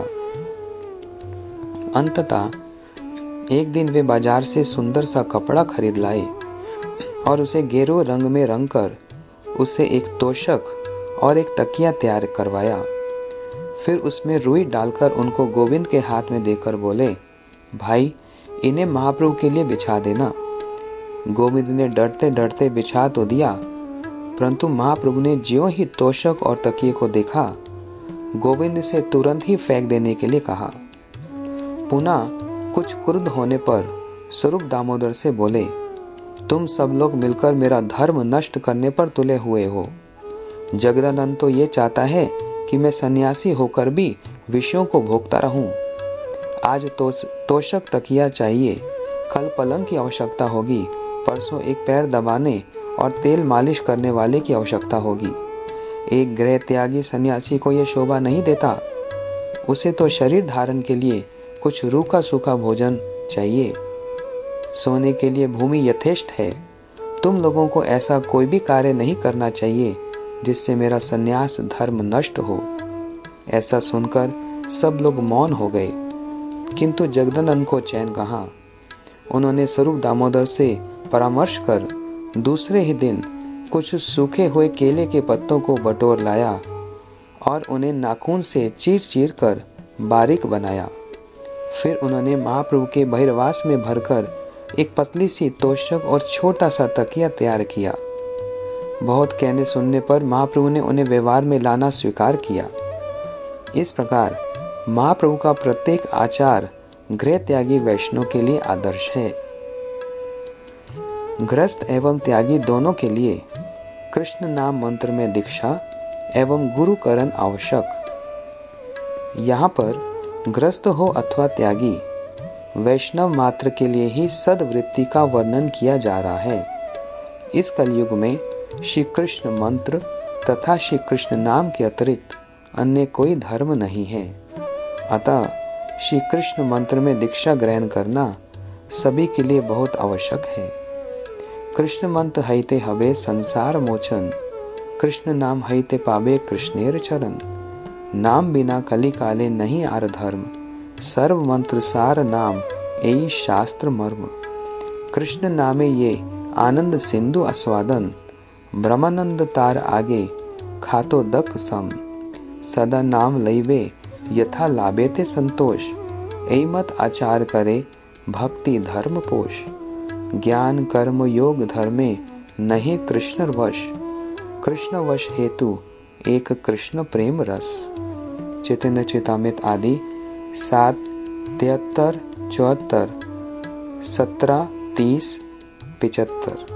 अंततः एक दिन वे बाजार से सुंदर सा कपड़ा खरीद लाए और उसे गेरुआ रंग में रंगकर उसे एक तोशक और एक तकिया तैयार करवाया। फिर उसमें रुई डालकर उनको गोविंद के हाथ में देकर बोले, भाई, इन्हें महाप्रभु के लिए बिछा देना। गोविंद ने डरते डरते बिछा तो दिया, परंतु महाप्रभु ने ज्यों ही तोशक और तकिए को देखा, गोविंद से तुरंत ही फेंक देने के लिए कहा। पुनः कुछ क्रुद्ध होने पर स्वरूप दामोदर से बोले, तुम सब लोग मिलकर मेरा धर्म नष्ट करने पर तुले हुए हो। जगदानंद तो ये चाहता है कि मैं सन्यासी होकर भी विषयों को भोगता रहूं। आज तो तोशक तकिया चाहिए, कल पलंग की आवश्यकता होगी, परसों एक पैर दबाने और तेल मालिश करने वाले की आवश्यकता होगी। एक गृह त्यागी सन्यासी को यह शोभा नहीं देता। उसे तो शरीर धारण के लिए कुछ रूखा सूखा भोजन चाहिए। सोने के लिए भूमि यथेष्ट है। तुम लोगों को ऐसा कोई भी कार्य नहीं करना चाहिए जिससे मेरा सन्यास धर्म नष्ट हो। ऐसा सुनकर सब लोग मौन हो गए, किंतु जगदानंद को चैन कहाँ। उन्होंने स्वरूप दामोदर से परामर्श कर दूसरे ही दिन कुछ सूखे हुए केले के पत्तों को बटोर लाया और उन्हें नाखून से चीर चीर कर बारीक बनाया। फिर उन्होंने महाप्रभु के बहिर्वास में भरकर एक पतली सी तोशक और छोटा सा तकिया तैयार किया। बहुत कहने सुनने पर महाप्रभु ने उन्हें व्यवहार में लाना स्वीकार किया। इस प्रकार महाप्रभु का प्रत्येक आचार गृह त्यागी वैष्णव के लिए आदर्श है। गृहस्थ एवं त्यागी दोनों के लिए कृष्ण नाम मंत्र में दीक्षा एवं गुरुकरण आवश्यक। यहाँ पर गृहस्थ हो अथवा त्यागी, वैष्णव मात्र के लिए ही सद्वृत्ति का वर्णन किया जा रहा है। इस कलयुग में श्री कृष्ण मंत्र तथा श्री कृष्ण नाम के अतिरिक्त अन्य कोई धर्म नहीं है। अतः श्री कृष्ण मंत्र में दीक्षा ग्रहण करना सभी के लिए बहुत आवश्यक है। कृष्ण मंत्र हईते हवे संसार मोचन, कृष्ण नाम हईते पावे कृष्णेर चरण। नाम बिना कली काले नहीं आर धर्म, सर्व मंत्र सार नाम एई शास्त्र मर्म। कृष्ण नामे ये आनंद सिंधु आस्वादन, ब्रह्मानंद तार आगे खातो दक सम। सदा नाम लईवे यथा लाभे ते संतोष, एई मत आचार करे भक्ति धर्म पोष। ज्ञान कर्म योग धर्मे नहीं कृष्ण वश, कृष्ण वश हेतु एक कृष्ण प्रेम रस। चैतन्य चेतामृत आदि सात तिहत्तर चौहत्तर सत्रह तीस पिचहत्तर।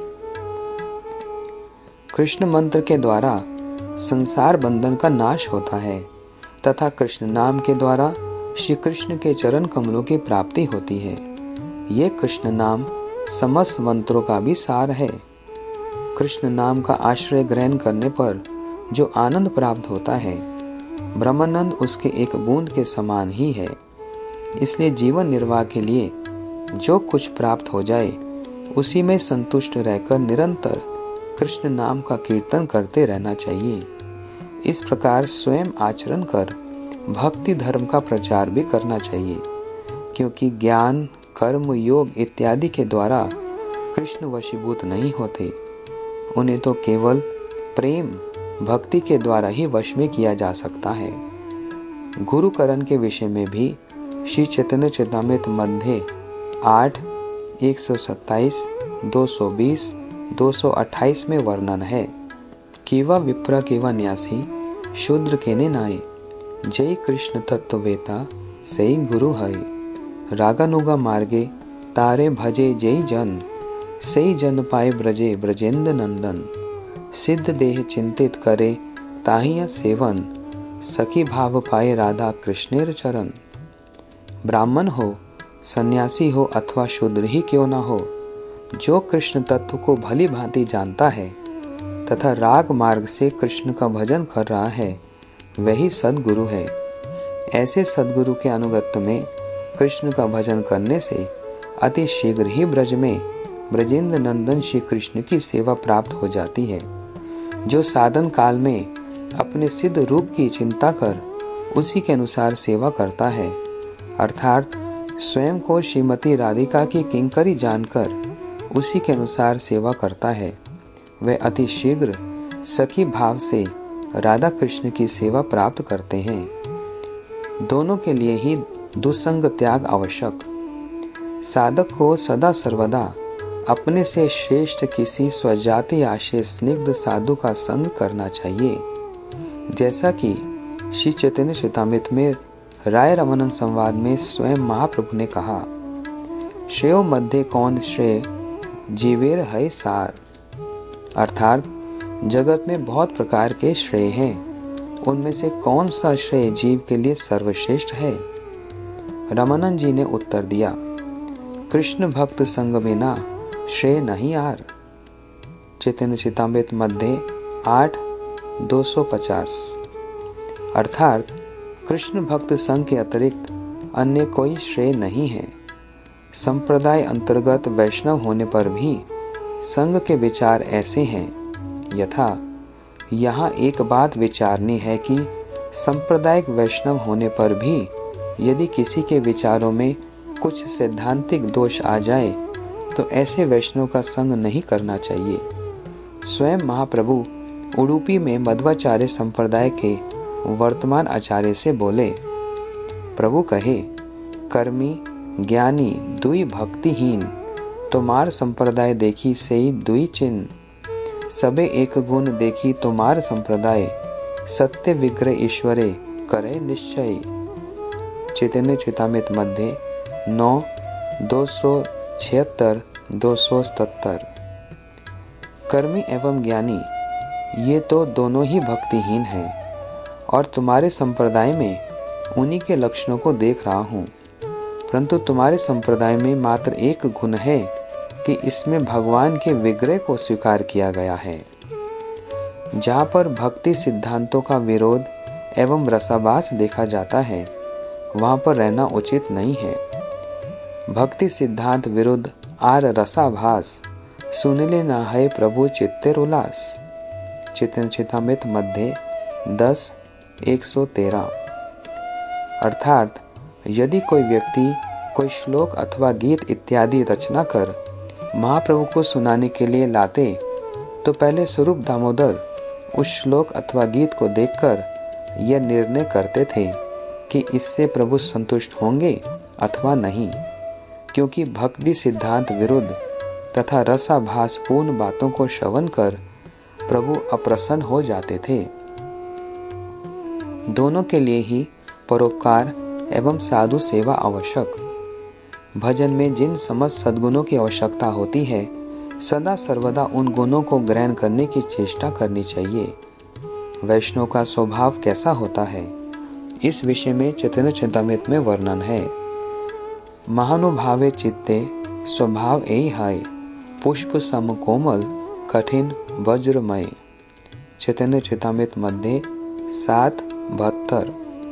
कृष्ण मंत्र के द्वारा संसार बंधन का नाश होता है तथा कृष्ण नाम के द्वारा श्री कृष्ण के चरण कमलों की प्राप्ति होती है। ये कृष्ण नाम समस्त मंत्रों का भी सार है। कृष्ण नाम का आश्रय ग्रहण करने पर जो आनंद प्राप्त होता है, ब्रह्मानंद उसके एक बूंद के समान ही है। इसलिए जीवन निर्वाह के लिए जो कुछ प्राप्त हो जाए उसी में संतुष्ट रहकर निरंतर कृष्ण नाम का कीर्तन करते रहना चाहिए। इस प्रकार स्वयं आचरण कर भक्ति धर्म का प्रचार भी करना चाहिए, क्योंकि ज्ञान कर्म योग इत्यादि के द्वारा कृष्ण वशीभूत नहीं होते। उन्हें तो केवल प्रेम भक्ति के द्वारा ही वश में किया जा सकता है। गुरुकरण के विषय में भी श्री चैतन्य चेतामृत मध्य आठ एक सौ सत्ताईस दो सौ बीस दो सौ अट्ठाईस में वर्णन है। केवा विप्र केवा न्यासी शूद्र केने नाय, जय कृष्ण तत्ववेता सई गुरु है। रागानुगा मार्गे तारे भजे जय जन, सई जन पाए ब्रजे ब्रजेंद्र नंदन। सिद्ध देह चिंतित करे ताहिया सेवन, सखी भाव पाए राधा कृष्णेर चरण। ब्राह्मण हो सन्यासी हो अथवा शूद्र ही क्यों न हो, जो कृष्ण तत्व को भली भांति जानता है तथा राग मार्ग से कृष्ण का भजन कर रहा है, वही सद्गुरु है। ऐसे सद्गुरु के अनुगत्य में कृष्ण का भजन करने से अति शीघ्र ही ब्रज में ब्रजेंद्र नंदन श्री कृष्ण की सेवा प्राप्त हो जाती है। जो साधन काल में अपने सिद्ध रूप की चिंता कर उसी के अनुसार सेवा करता है, अर्थात स्वयं को श्रीमती राधिका की किंकरी जानकर उसी के अनुसार सेवा करता है, वह अति शीघ्र सखी भाव से राधा कृष्ण की सेवा प्राप्त करते हैं। दोनों के लिए ही दुसंग त्याग आवश्यक। साधक को सदा सर्वदा अपने से श्रेष्ठ किसी स्वजाति आशय स्निग्ध साधु का संग करना चाहिए। जैसा कि श्री चैतन्य चेतामृत में राय रमानंद संवाद में स्वयं महाप्रभु ने कहा, श्रेयो मध्य कौन श्रेय जीवेर है सार। अर्थात जगत में बहुत प्रकार के श्रेय हैं, उनमें से कौन सा श्रेय जीव के लिए सर्वश्रेष्ठ है। रमानंद जी ने उत्तर दिया, कृष्ण भक्त संग बिना श्रेय नहीं आर। चैतन्य चेतामृत मध्य आठ दो सौ पचास। अर्थात कृष्ण भक्त संघ के अतिरिक्त अन्य कोई श्रेय नहीं है। संप्रदाय अंतर्गत वैष्णव होने पर भी संघ के विचार ऐसे हैं। यथा यहाँ एक बात विचारनी है कि सांप्रदायिक वैष्णव होने पर भी यदि किसी के विचारों में कुछ सैद्धांतिक दोष आ जाए तो ऐसे वैष्णव का संग नहीं करना चाहिए। स्वयं महाप्रभु उडुपी में मध्वाचार्य संप्रदाय के वर्तमान आचार्य से बोले, प्रभु कहे, कर्मी ज्ञानी दुई भक्तिहीन, तुम्हार संप्रदाय देखी सेई दुई चिन्ह। सबे एक गुण देखी तुम्हार संप्रदाय, सत्य विग्रह ईश्वरे करे निश्चय। चैतन्य चेतामृत मध्य नौ दो सौ छिहत्तर दो सौ सतहत्तर। कर्मी एवं ज्ञानी ये तो दोनों ही भक्तिहीन हैं और तुम्हारे संप्रदाय में उन्हीं के लक्षणों को देख रहा हूँ, परंतु तुम्हारे संप्रदाय में मात्र एक गुण है कि इसमें भगवान के विग्रह को स्वीकार किया गया है। जहाँ पर भक्ति सिद्धांतों का विरोध एवं रसाभास देखा जाता है, वहाँ पर रहना उचित नहीं है। भक्ति सिद्धांत विरुद्ध आर रसाभास सुनिले ना है प्रभु चित्तेर उल्लास। चैतन्य चेतामृत मध्य दस एक सौ तेरह। अर्थात यदि कोई व्यक्ति कोई श्लोक अथवा गीत इत्यादि रचना कर महाप्रभु को सुनाने के लिए लाते तो पहले स्वरूप दामोदर उस श्लोक अथवा गीत को देखकर यह निर्णय करते थे कि इससे प्रभु संतुष्ट होंगे अथवा नहीं, क्योंकि भक्ति सिद्धांत विरुद्ध तथा रसाभासपूर्ण बातों को श्रवण कर प्रभु अप्रसन्न हो जाते थे। दोनों के लिए ही परोपकार एवं साधु सेवा आवश्यक। भजन में जिन समस्त सद्गुणों की आवश्यकता होती है, सदा सर्वदा उन गुणों को ग्रहण करने की चेष्टा करनी चाहिए। वैष्णव का स्वभाव कैसा होता है, इस विषय में चैतन्य चेतामृत में वर्णन है। महानुभावे चित्ते स्वभाव यही है, पुष्प सम कोमल कठिन वज्रमय। चैतन्य चेतामृत मध्य सात बहत्तर।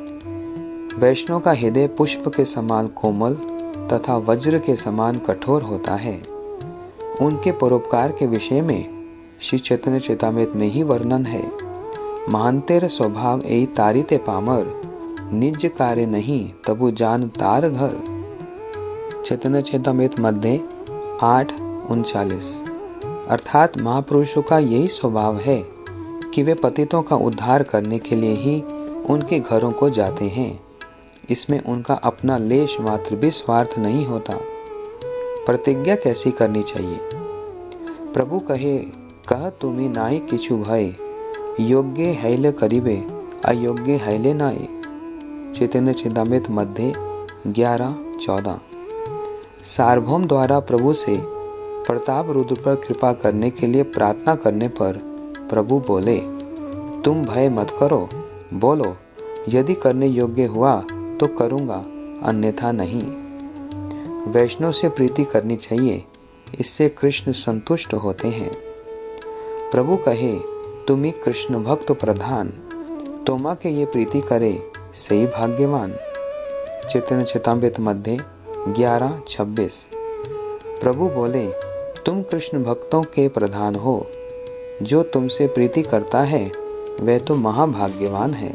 वैष्णव का हृदय पुष्प के समान कोमल तथा वज्र के समान कठोर होता है। उनके परोपकार के विषय में श्री चैतन्य चेतामृत में ही वर्णन है। महांतेर स्वभाव यही तारिते पामर, निज कार्य नहीं तबु जान तार घर। चैतन्य चेतामृत मध्य आठ उनचालीस। अर्थात महापुरुषों का यही स्वभाव है कि वे पतितों का उद्धार करने के लिए ही उनके घरों को जाते हैं। इसमें उनका अपना लेश मात्र भी स्वार्थ नहीं होता। प्रतिज्ञा कैसी करनी चाहिए? प्रभु कहे, कह तुम्ही नाई किछु भय, योग्य हैले करीबे अयोग्य हैले नाई। चैतन्य चेतामृत मध्य ग्यारह चौदह। सार्वभौम द्वारा प्रभु से प्रताप रुद्र पर कृपा करने के लिए प्रार्थना करने पर प्रभु बोले, तुम भय मत करो, बोलो यदि करने योग्य हुआ तो करूँगा, अन्यथा नहीं। वैष्णव से प्रीति करनी चाहिए, इससे कृष्ण संतुष्ट होते हैं। प्रभु कहे, तुम्ही कृष्ण भक्त प्रधान, तोमा के ये प्रीति करे सही भाग्यवान। चैतन्य चेतामृत मध्य ग्यारह छब्बीस। प्रभु बोले, तुम कृष्ण भक्तों के प्रधान हो, जो तुमसे प्रीति करता है वह तो महाभाग्यवान है।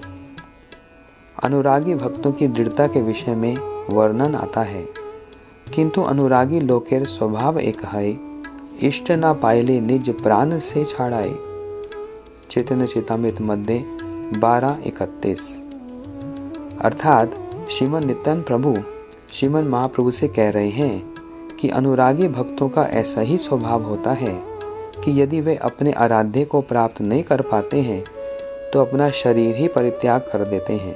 अनुरागी भक्तों की दृढ़ता के विषय में वर्णन आता है, किंतु अनुरागी लोकेर स्वभाव एक है, इष्ट ना पायले निज प्राण से छाड़ाए। चैतन्य चेतामृत मध्य बारह इकतीस। अर्थात श्रीमन नित्यानंद प्रभु श्रीमन महाप्रभु से कह रहे हैं कि अनुरागी भक्तों का ऐसा ही स्वभाव होता है कि यदि वे अपने आराध्य को प्राप्त नहीं कर पाते हैं तो अपना शरीर ही परित्याग कर देते हैं।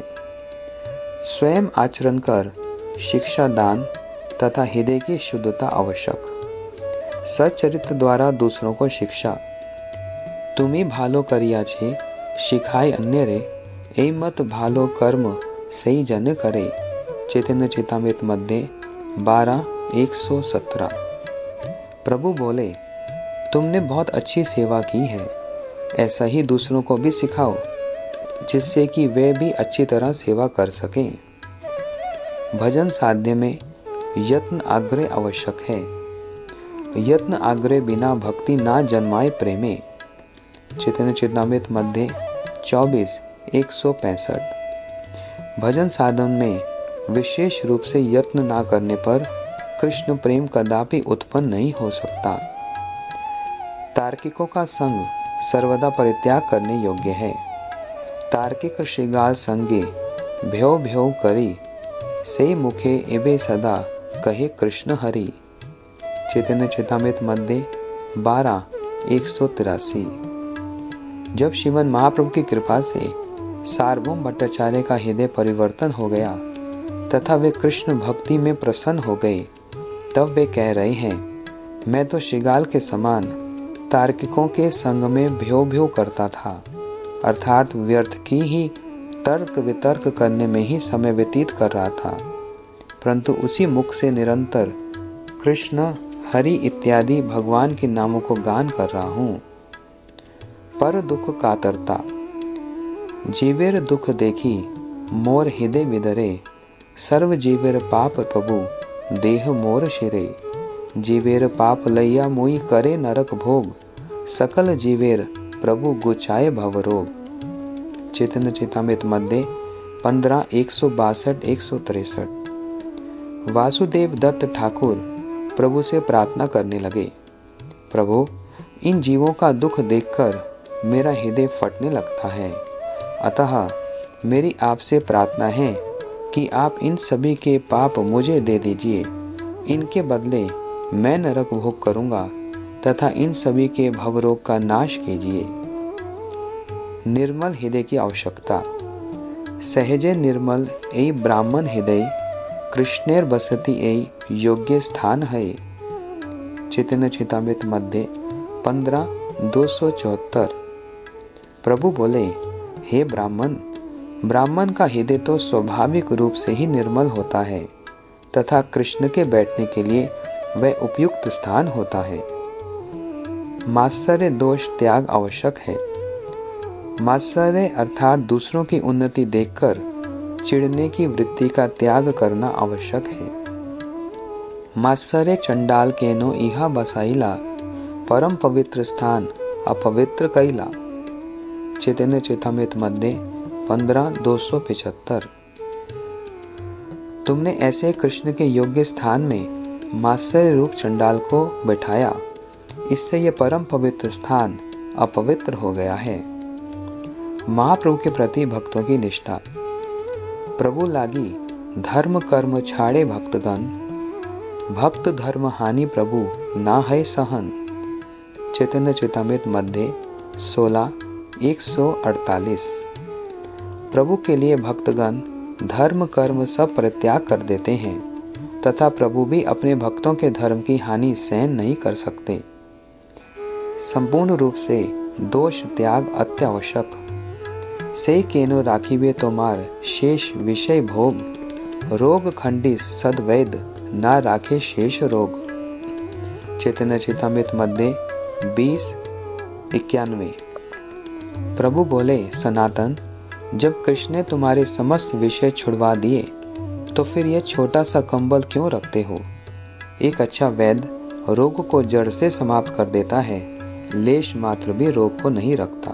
स्वयं आचरण कर शिक्षा दान तथा हृदय की शुद्धता आवश्यक। सच्चरित्र द्वारा दूसरों को शिक्षा। तुम्ही भालो करिया छे शिखाई अन्य रे, ए मत भालो कर्म सही जन करे। चैतन्य चेतामृत मध्य बारह एक सौ सत्रह। प्रभु बोले, तुमने बहुत अच्छी सेवा की है, ऐसा ही दूसरों को भी सिखाओ, जिससे कि वे भी अच्छी तरह सेवा कर सकें। भजन साध्य में यत्न आग्रह आवश्यक है। यत्न आग्रह बिना भक्ति ना जन्माए प्रेमे। चैतन्य चेतामृत मध्य चौबीस एक सौ पैंसठ। भजन साधन में विशेष रूप से यत्न ना करने पर कृष्ण प्रेम कदापि उत्पन्न नहीं हो सकता। तार्किकों का संग सर्वदा परित्याग करने योग्य है। तार्किक श्रृंगार संगे भ्यो भ्यो करी, से मुखे एबे सदा कहे कृष्ण हरि। चैतन्य चेतामृत मध्य बारह एक सौ तिरासी। जब श्रीमन महाप्रभु की कृपा से सार्वभौम भट्टाचार्य का हृदय परिवर्तन हो गया तथा वे कृष्ण भक्ति में प्रसन्न हो गए, तब वे कह रहे हैं, मैं तो श्रृगाल के समान तार्किकों के संग में भ्यो भ्यो करता था, अर्थात व्यर्थ की ही तर्क वितर्क करने में ही समय व्यतीत कर रहा था, परंतु उसी मुख से निरंतर कृष्ण हरि इत्यादि भगवान के नामों को गान कर रहा हूँ। पर दुख कातरता। जीवेर दुख देखी मोर हृदय विदरे, सर्व जीवेर पाप प्रभु देह मोर शिरे। जीवेर पाप लैया मुई करे नरक भोग, सकल जीवेर प्रभु गुचाए भव रोग। चैतन्य चैतामृत मध्य पंद्रह एक सौ बासठ एक सौ तिरसठ। वासुदेव दत्त ठाकुर प्रभु से प्रार्थना करने लगे, प्रभु इन जीवों का दुख देखकर मेरा हृदय फटने लगता है, अतः मेरी आपसे प्रार्थना है कि आप इन सभी के पाप मुझे दे दीजिए। इनके बदले मैं नरक भोग करूंगा तथा इन सभी के भवरोग का नाश कीजिए। निर्मल हृदय की आवश्यकता। सहजे निर्मल यही ब्राह्मण हृदय, कृष्णेर बसती यही योग्य स्थान है। चैतन्य चैतामृत मध्य पंद्रह दो सौ चौहत्तर। प्रभु बोले, हे ब्राह्मण, ब्राह्मण का हृदय तो स्वाभाविक रूप से ही निर्मल होता है तथा कृष्ण के बैठने के लिए वह उपयुक्त स्थान होता है। मात्सर्य दोष त्याग आवश्यक है। मात्सर्य अर्थात दूसरों की उन्नति देखकर चिढ़ने की वृत्ति का त्याग करना आवश्यक है। मात्सर्य चंडाल केनो इहा बसाइला, परम पवित्र स्थान अपवित्र कैला। चैतन्य चैतामृत मध्य पंद्रह दो सौ पिछहत्तर। तुमने ऐसे कृष्ण के योग्य स्थान में मात्सर्य रूप चंडाल को बैठाया, इससे यह परम पवित्र स्थान अपवित्र हो गया है। महाप्रभु के प्रति भक्तों की निष्ठा। प्रभु लागी धर्म कर्म छाड़े भक्तगण, भक्त धर्म हानि प्रभु ना है सहन। चैतन्य चैतामृत मध्य सोलह एक सौ अड़तालीस। प्रभु के लिए भक्तगण धर्म कर्म सब परित्याग कर देते हैं तथा प्रभु भी अपने भक्तों के धर्म की हानि सहन नहीं कर सकते। संपूर्ण रूप से दोष त्याग अत्यावश्यक। से केनो राखिबे तोमार शेष विषय भोग, रोग खंडिस सदवैद ना राखे शेष रोग। चैतन्य चैतामृत मध्य बीस इक्यानवे। प्रभु बोले, सनातन, जब कृष्ण ने तुम्हारे समस्त विषय छुड़वा दिए तो फिर यह छोटा सा कंबल क्यों रखते हो। एक अच्छा वैद्य रोग को जड़ से समाप्त कर देता है, लेश मात्र भी रोग को नहीं रखता।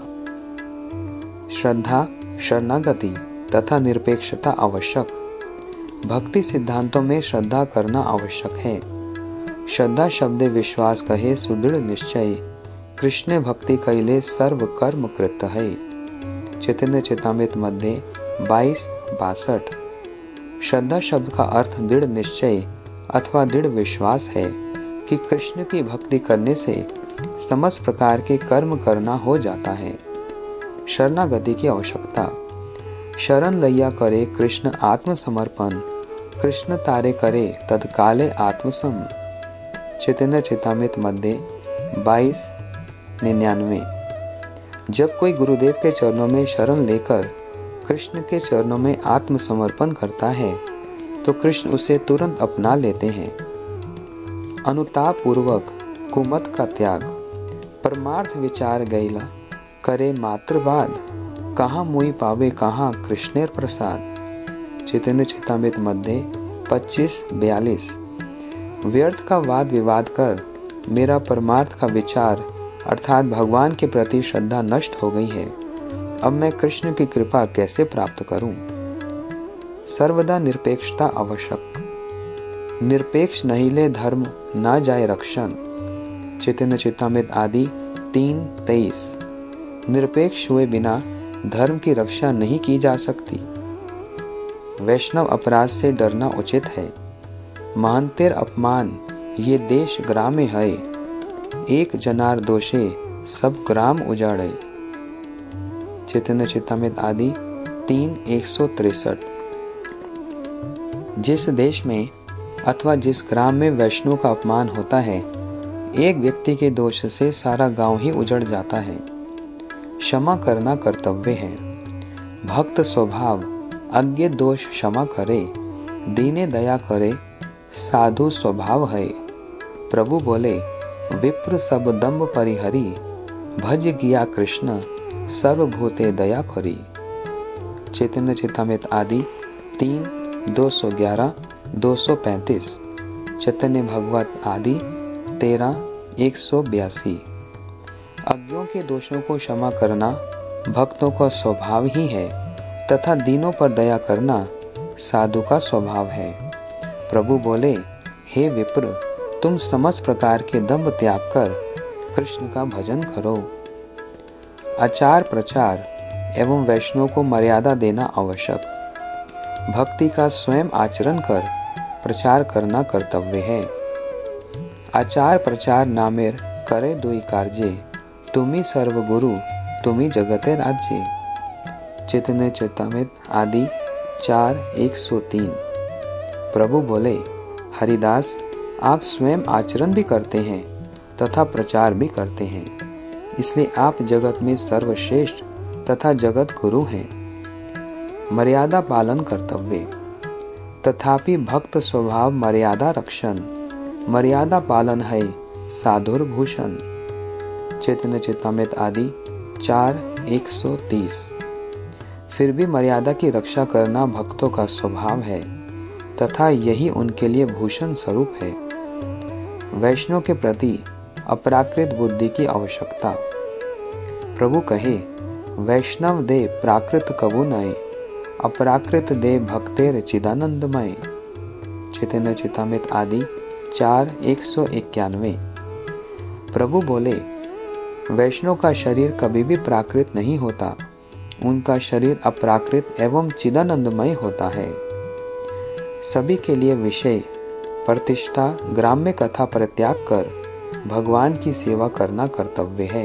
श्रद्धा, शरणागति तथा निरपेक्षता आवश्यक। भक्ति सिद्धांतों में श्रद्धा करना आवश्यक है। श्रद्धा शब्द विश्वास कहे सुदृढ़ निश्चय, कृष्ण भक्ति कैले सर्व कर्म कृत है। चैतन्य चैतामृत मध्य बाईस बासठ। श्रद्धा शब्द का अर्थ दृढ़ निश्चय अथवा दृढ़ विश्वास है कि कृष्ण की भक्ति करने से समस्त प्रकार के कर्म करना हो जाता है। शरणागति की आवश्यकता। शरण लैया करे कृष्ण आत्मसमर्पण, कृष्ण तारे करे तत्काले आत्मसम। चैतन्य चैतामृत मध्य बाईस निन्यानवे। जब कोई गुरुदेव के चरणों में शरण लेकर कृष्ण के चरणों में आत्मसमर्पण करता है तो कृष्ण उसे तुरंत अपना लेते हैं। अनुताप पूर्वक कुमत का त्याग। परमार्थ विचार गैला करे मात्रवाद, कहाँ मुई पावे कहाँ कृष्णेर प्रसाद। चैतन्य चैतामृत मध्य पच्चीस बयालीस। व्यर्थ का वाद विवाद कर मेरा परमार्थ का विचार अर्थात भगवान के प्रति श्रद्धा नष्ट हो गई है। अब मैं कृष्ण की कृपा कैसे प्राप्त करूं। सर्वदा निरपेक्षता आवश्यक। निरपेक्ष नहीं ले धर्म ना जाए रक्षण। चैतन्य चैतामृत आदि तीन तेईस। निरपेक्ष हुए बिना धर्म की रक्षा नहीं की जा सकती। वैष्णव अपराध से डरना उचित है। महंतेर अपमान ये देश ग्राम में है, एक जनार दोषे सब ग्राम उजाड़े। चैतन्य चैतामृत आदि तीन एक सौ तिरसठ। जिस देश में अथवा जिस ग्राम में वैष्णव का अपमान होता है, एक व्यक्ति के दोष से सारा गांव ही उजड़ जाता है। क्षमा करना कर्तव्य है। भक्त स्वभाव अज्ञे दोष क्षमा करे, दीने दया करे साधु स्वभाव है। प्रभु बोले, विप्र सब दम्भ परिहरी, भज गिया कृष्ण सर्वभूते दया फरी। चैतन्य चैतामृत आदि तीन दो सौ ग्यारह दो सौ पैंतीस। चैतन्य भगवत आदि तेरह एक सौ बयासी। अज्ञों के दोषों को क्षमा करना भक्तों का स्वभाव ही है तथा दीनों पर दया करना साधु का स्वभाव है। प्रभु बोले, हे विप्र, तुम समस्त प्रकार के दंभ त्याग कर कृष्ण का भजन करो। आचार प्रचार एवं वैष्णव को मर्यादा देना आवश्यक। भक्ति का स्वयं आचरण कर प्रचार करना कर्तव्य है। आचार प्रचार नामेर करे दुई कार्ये, तुमी सर्वगुरु तुमी जगते राज्य। चैतन्य चैतामृत आदि चार एक सौ तीन। प्रभु बोले, हरिदास, आप स्वयं आचरण भी करते हैं तथा प्रचार भी करते हैं, इसलिए आप जगत में सर्वश्रेष्ठ तथा जगत गुरु हैं। मर्यादा पालन कर्तव्य। तथापि भक्त स्वभाव मर्यादा रक्षण, मर्यादा पालन है साधुर भूषण। चैतन्य चैतामृत आदि चार एक सौ तीस। फिर भी मर्यादा की रक्षा करना भक्तों का स्वभाव है तथा यही उनके लिए भूषण स्वरूप है। वैष्णव के प्रति अपराकृत बुद्धि की आवश्यकता। प्रभु कहे, वैष्णव दे प्राकृत कबू नए, अपराकृत दे भक्तेर चिदानंदमय। चैतन्य चैतामृत आदि चार एक सौ इक्यानवे। प्रभु बोले, वैष्णव का शरीर कभी भी प्राकृत नहीं होता, उनका शरीर अपराकृत एवं चिदानंदमय होता है। सभी के लिए विषय, प्रतिष्ठा, ग्राम्य कथा परित्याग कर भगवान की सेवा करना कर्तव्य है।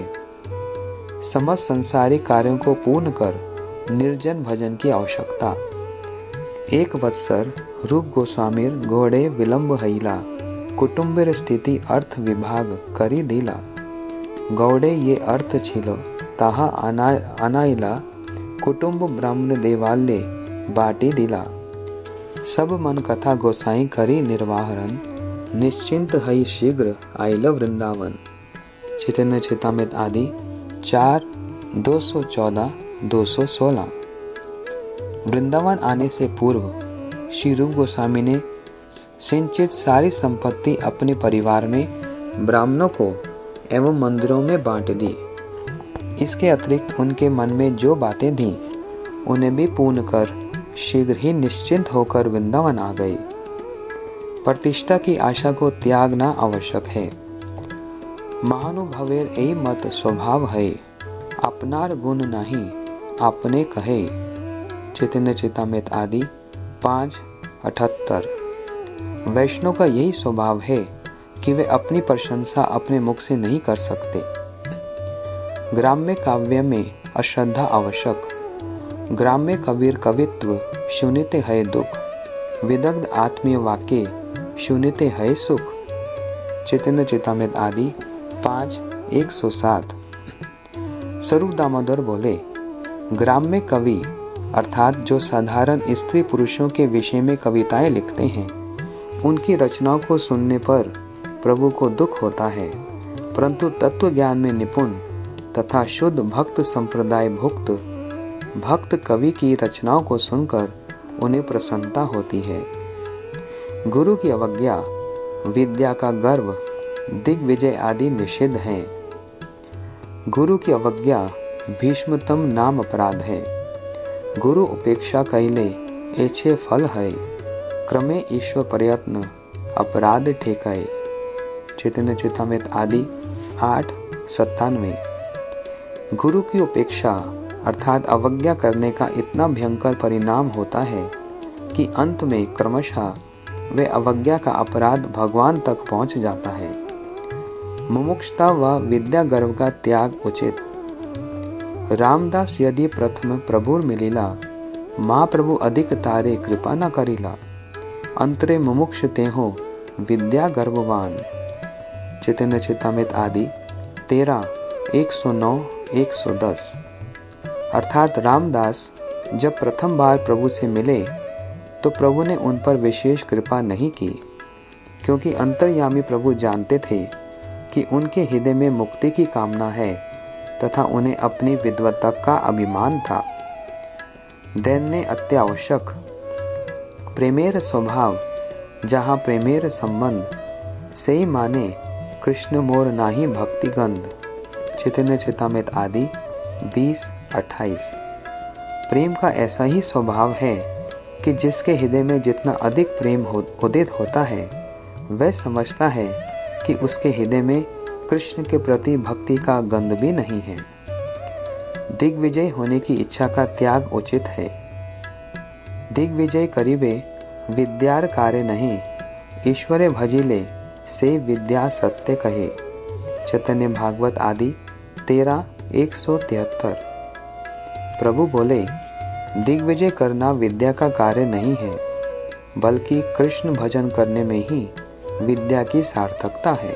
समस्त संसारी कार्यों को पूर्ण कर निर्जन भजन की आवश्यकता। एक वत्सर रूप गोस्वामीर घोड़े विलंब हईला, कुटुंबेर स्थिति अर्थ विभाग करी दिला। गौड़े ये अर्थ छिलो ताहा आना आनाइला, कुटुंब ब्राह्मण देवाल्य बाटी दिला। सब मन कथा गोसाई करी निर्वाहरण, निश्चिंत हई शीघ्र आइल वृंदावन। चैतन्य चैतामृत आदि चार दो सौ चौदह दो सौ सोलह। वृंदावन आने से पूर्व श्री रूप गोस्वामी ने सिंचित सारी संपत्ति अपने परिवार में ब्राह्मणों को एवं मंदिरों में बांट दी। इसके अतिरिक्त उनके मन में जो बातें थीं उन्हें भी पूर्ण कर शीघ्र ही निश्चिंत होकर वृंदावन आ गए। प्रतिष्ठा की आशा को त्यागना आवश्यक है। महानुभवेर ए मत स्वभाव है, अपनार गुण नहीं आपने कहे। चैतन्य चैतामृत आदि पाँच अठहत्तर। वैष्णव का यही स्वभाव है कि वे अपनी प्रशंसा अपने मुख से नहीं कर सकते। ग्राम्य काव्य में अश्रद्धा आवश्यक। ग्राम्य कबीर कवित्व शून्यते है दुख, विदग्ध आत्मीय वाक्य शून्यते है सुख। चैतन्य चैतामृत आदि पाँच एक सौ सात। स्वरूप दामोदर बोले, ग्राम्य कवि अर्थात जो साधारण स्त्री पुरुषों के विषय में कविताएं लिखते हैं, उनकी रचनाओं को सुनने पर प्रभु को दुख होता है, परंतु तत्व ज्ञान में निपुण तथा शुद्ध भक्त संप्रदाय भुक्त भक्त कवि की रचनाओं को सुनकर उन्हें प्रसन्नता होती है। गुरु की अवज्ञा, विद्या का गर्व, दिग्विजय आदि निषिद्ध हैं। गुरु की अवज्ञा भीष्मतम नाम अपराध है। गुरु उपेक्षा कैले एछे फल है, क्रमे ईश्वर प्रयत्न अपराध ठेकाए। चैतन्य चैतामृत आदि आठ सत्तानवे। गुरु की उपेक्षा अर्थात अवज्ञा करने का इतना भयंकर परिणाम होता है कि अंत में क्रमशः वे अवज्ञा का अपराध भगवान तक पहुंच जाता है। मुमुक्षुता व विद्या गर्व का त्याग उचित। रामदास यदि प्रथम प्रभुर मिलिला, माँ प्रभु अधिक तारे कृपा न करिला। अंतरे मुमुक्ष ते हो विद्या गर्ववान। चैतन्य चैतामृत आदि तेरह एक सौ नौ एक सौ दस। अर्थात रामदास जब प्रथम बार प्रभु से मिले तो प्रभु ने उन पर विशेष कृपा नहीं की, क्योंकि अंतर्यामी प्रभु जानते थे कि उनके हृदय में मुक्ति की कामना है तथा उन्हें अपनी विद्वत्ता का अभिमान था। दैन्य अत्यावश्यक। प्रेमेर स्वभाव, जहाँ प्रेमेर संबंध, सही माने कृष्ण मोर नाही भक्ति गंध, चैतन्य चेतामृत आदि बीस अट्ठाईस। प्रेम का ऐसा ही स्वभाव है कि जिसके हृदय में जितना अधिक प्रेम हो, उदित होता है वह समझता है कि उसके हृदय में कृष्ण के प्रति भक्ति का गंध भी नहीं है। दिग्विजय होने की इच्छा का त्याग उचित है। दिग्विजय करीबे विद्यार कार्य नहीं, ईश्वरे भजिले से विद्या सत्य कहे। चैतन्य भागवत आदि तेरह एक सौ तिहत्तर। प्रभु बोले, दिग्विजय करना विद्या का कार्य नहीं है, बल्कि कृष्ण भजन करने में ही विद्या की सार्थकता है।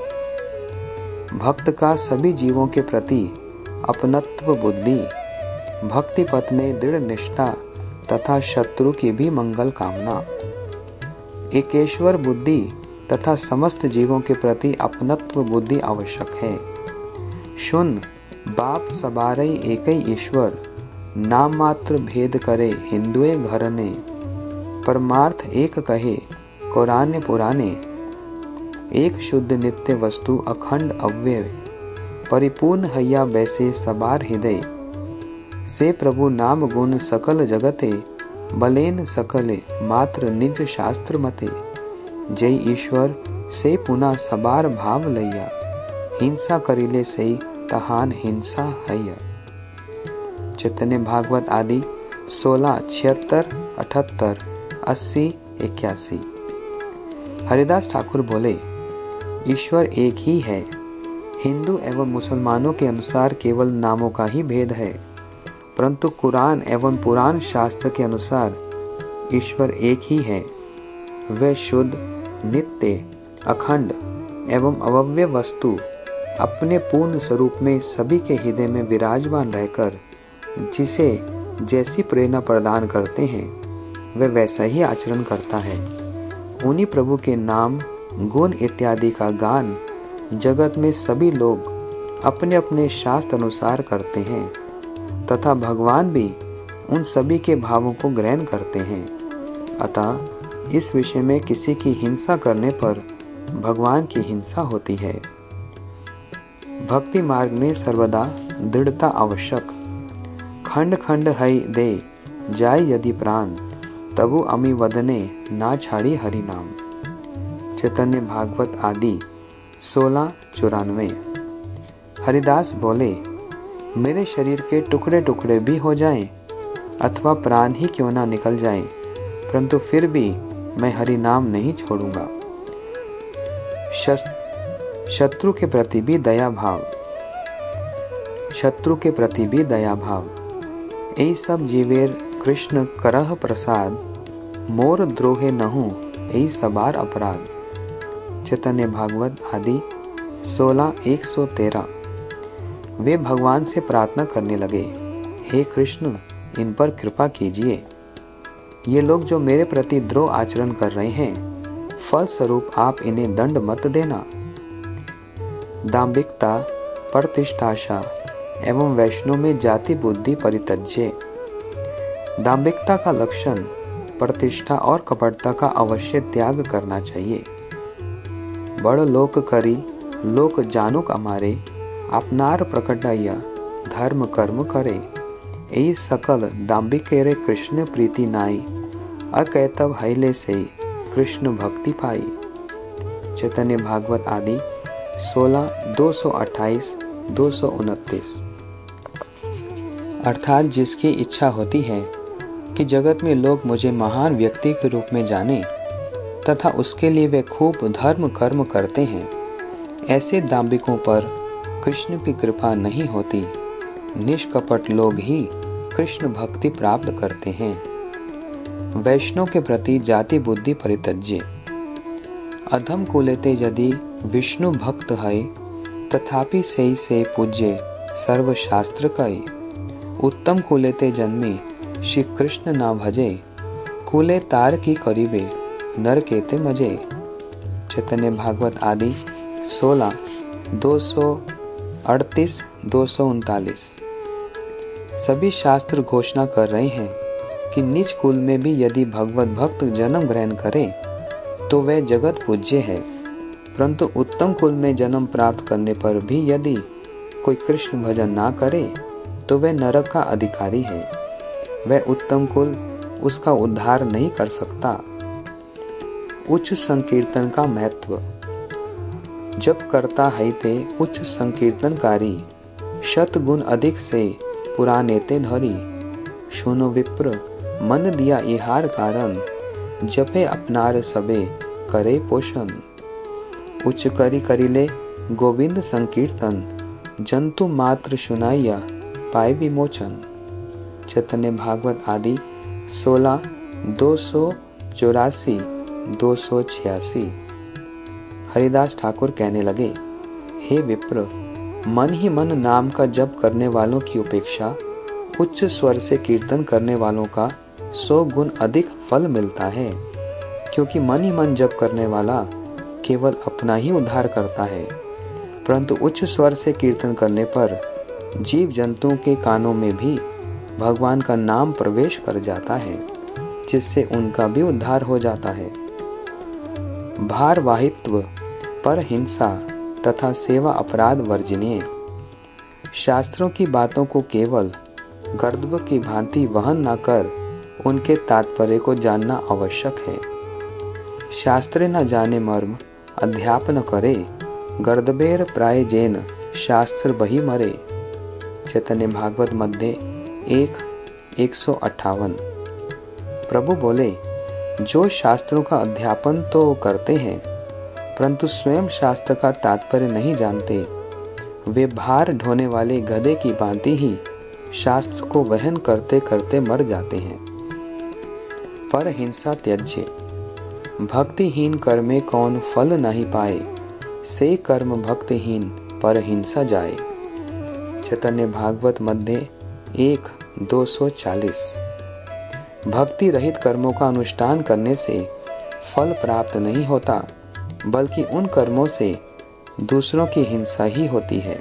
भक्त का सभी जीवों के प्रति अपनत्व बुद्धि, भक्ति पथ में दृढ़ निष्ठा तथा शत्रु की भी मंगल कामना, एकेश्वर बुद्धि तथा समस्त जीवों के प्रति अपनत्व बुद्धि आवश्यक है। शून्य बाप सबारई एकई ईश्वर, नाम मात्र भेद करे हिंदुए घरने। परमार्थ एक कहे कुरान पुराने, एक शुद्ध नित्य वस्तु अखंड अव्यय। परिपूर्ण हैया बैसे सबार हृदय, से प्रभु नाम गुण सकल जगते। बलेन सकले मात्र निज शास्त्र मते। जय ईश्वर से पुनः सबार भाव लैया, हिंसा करिले से तहान हिंसा हैया। चैतन्य भागवत आदि सोलह छिहत्तर अठहत्तर अस्सी इक्यासी। हरिदास ठाकुर बोले, ईश्वर एक ही है। हिंदू एवं मुसलमानों के अनुसार केवल नामों का ही भेद है, परंतु कुरान एवं पुराण शास्त्र के अनुसार ईश्वर एक ही है। वह शुद्ध, नित्य, अखंड एवं अव्यय वस्तु अपने पूर्ण स्वरूप में सभी के हृदय में विराजमान रहकर जिसे जैसी प्रेरणा प्रदान करते हैं वह वैसा ही आचरण करता है। उन्हीं प्रभु के नाम, गुण इत्यादि का गान जगत में सभी लोग अपने अपने शास्त्र अनुसार करते हैं तथा भगवान भी उन सभी के भावों को ग्रहण करते हैं। अतः इस विषय में किसी की हिंसा करने पर भगवान की हिंसा होती है। भक्ति मार्ग में सर्वदा दृढ़ता आवश्यक। खंड खंड है दे जाय यदि प्राण, तबु अमी वदने ना छाड़ी हरि नाम। चैतन्य भागवत आदि सोलह चौरानवे। हरिदास बोले, मेरे शरीर के टुकड़े टुकड़े भी हो जाएं अथवा प्राण ही क्यों ना निकल जाएं, परंतु फिर भी मैं हरि नाम नहीं छोड़ूंगा। शत्रु के प्रति भी दया भाव, शत्रु के प्रति भी दया भाव। ऐ सब जीवेर कृष्ण करह प्रसाद, मोर द्रोहे नहु ऐ सबार अपराध। चैतन्य भागवत आदि सोलह एक सौ तेरह। वे भगवान से प्रार्थना करने लगे, हे कृष्ण, इन पर कृपा कीजिए। ये लोग जो मेरे प्रति द्रोह आचरण कर रहे हैं, फल स्वरूप आप इन्हें दंड मत देना। दाम्भिकता, प्रतिष्ठाशा एवं वैष्णव में जाति बुद्धि परित्यज्य। दाम्भिकता का लक्षण प्रतिष्ठा और कपटता का अवश्य त्याग करना चाहिए। बड़ लोक करी लोक जानुक अमारे, अपनार प्रकटाइया धर्म कर्म करे। यही सकल दाम्भिकेरे कृष्ण प्रीति नाई, अकैतव हैले से कृष्ण भक्ति पाई। चैतन्य भागवत आदि सोलह दो सौ अट्ठाईस दो सौ उनतीस। अर्थात जिसकी इच्छा होती है कि जगत में लोग मुझे महान व्यक्ति के रूप में जाने तथा उसके लिए वे खूब धर्म कर्म करते हैं, ऐसे दाम्भिकों पर कृष्ण की कृपा नहीं होती। निष्कपट लोग ही कृष्ण भक्ति प्राप्त करते हैं। वैष्णव के प्रति जाति बुद्धि परित्यज्य। अधम कुलेते यदि विष्णु भक्त है, तथापि से से पूज्य सर्वशास्त्र कहे। उत्तम कुलेते जन्मी श्री कृष्ण ना भजे, कुले तार की करीबे नर केते मजे। चैतन्य भागवत आदि सोलह दो सौ अड़तीस दो सौ उनतालीस। सभी शास्त्र घोषणा कर रहे हैं कि नीच कुल में भी यदि भगवत भक्त जन्म ग्रहण करे तो वह जगत पूज्य है, परंतु उत्तम कुल में जन्म प्राप्त करने पर भी यदि कोई कृष्ण भजन ना करे तो वह नरक का अधिकारी है। वह उत्तम कुल उसका उद्धार नहीं कर सकता। उच्च संकीर्तन का महत्व। जब करता है ते उच्च संकीर्तनकारी, शत गुण अधिक से पुराने ते धरी। सुनो विप्र मन दिया इहार कारण, जपे अपनार सबे करे पोषण। उच्च करी करिले गोविंद संकीर्तन, जंतु मात्र सुनाइया पाए विमोचन। चैतन्य भागवत आदि सोलह दो सौ चौरासी दो सौ छियासी। हरिदास ठाकुर कहने लगे, हे विप्र, मन ही मन नाम का जप करने वालों की अपेक्षा उच्च स्वर से कीर्तन करने वालों का सौ गुण अधिक फल मिलता है, क्योंकि मन ही मन जप करने वाला केवल अपना ही उद्धार करता है, परंतु उच्च स्वर से कीर्तन करने पर जीव जंतुओं के कानों में भी भगवान का नाम प्रवेश कर जाता है, जिससे उनका भी उद्धार हो जाता है। भारवाहित्व, पर हिंसा तथा सेवा अपराध वर्जनीय। शास्त्रों की बातों को केवल गर्दभ की भांति वहन न कर उनके तात्पर्य को जानना आवश्यक है। शास्त्रे न जाने मर्म अध्यापन करे, गर्दभेर प्राय जैन शास्त्र बही मरे। चैतन्य भागवत मध्य एक एक सौ अट्ठावन। प्रभु बोले, जो शास्त्रों का अध्यापन तो करते हैं परंतु स्वयं शास्त्र का तात्पर्य नहीं जानते, वे भार ढोने वाले गधे की भांति ही शास्त्र को वहन करते करते मर जाते हैं। पर हिंसा त्यज्य, भक्तिहीन कर्मे कौन फल नहीं पाए, से कर्म भक्तिहीन पर हिंसा जाए। चैतन्य भागवत मध्य एक दो सौ चालीस। भक्ति रहित कर्मों का अनुष्ठान करने से फल प्राप्त नहीं होता, बल्कि उन कर्मों से दूसरों की हिंसा ही होती है।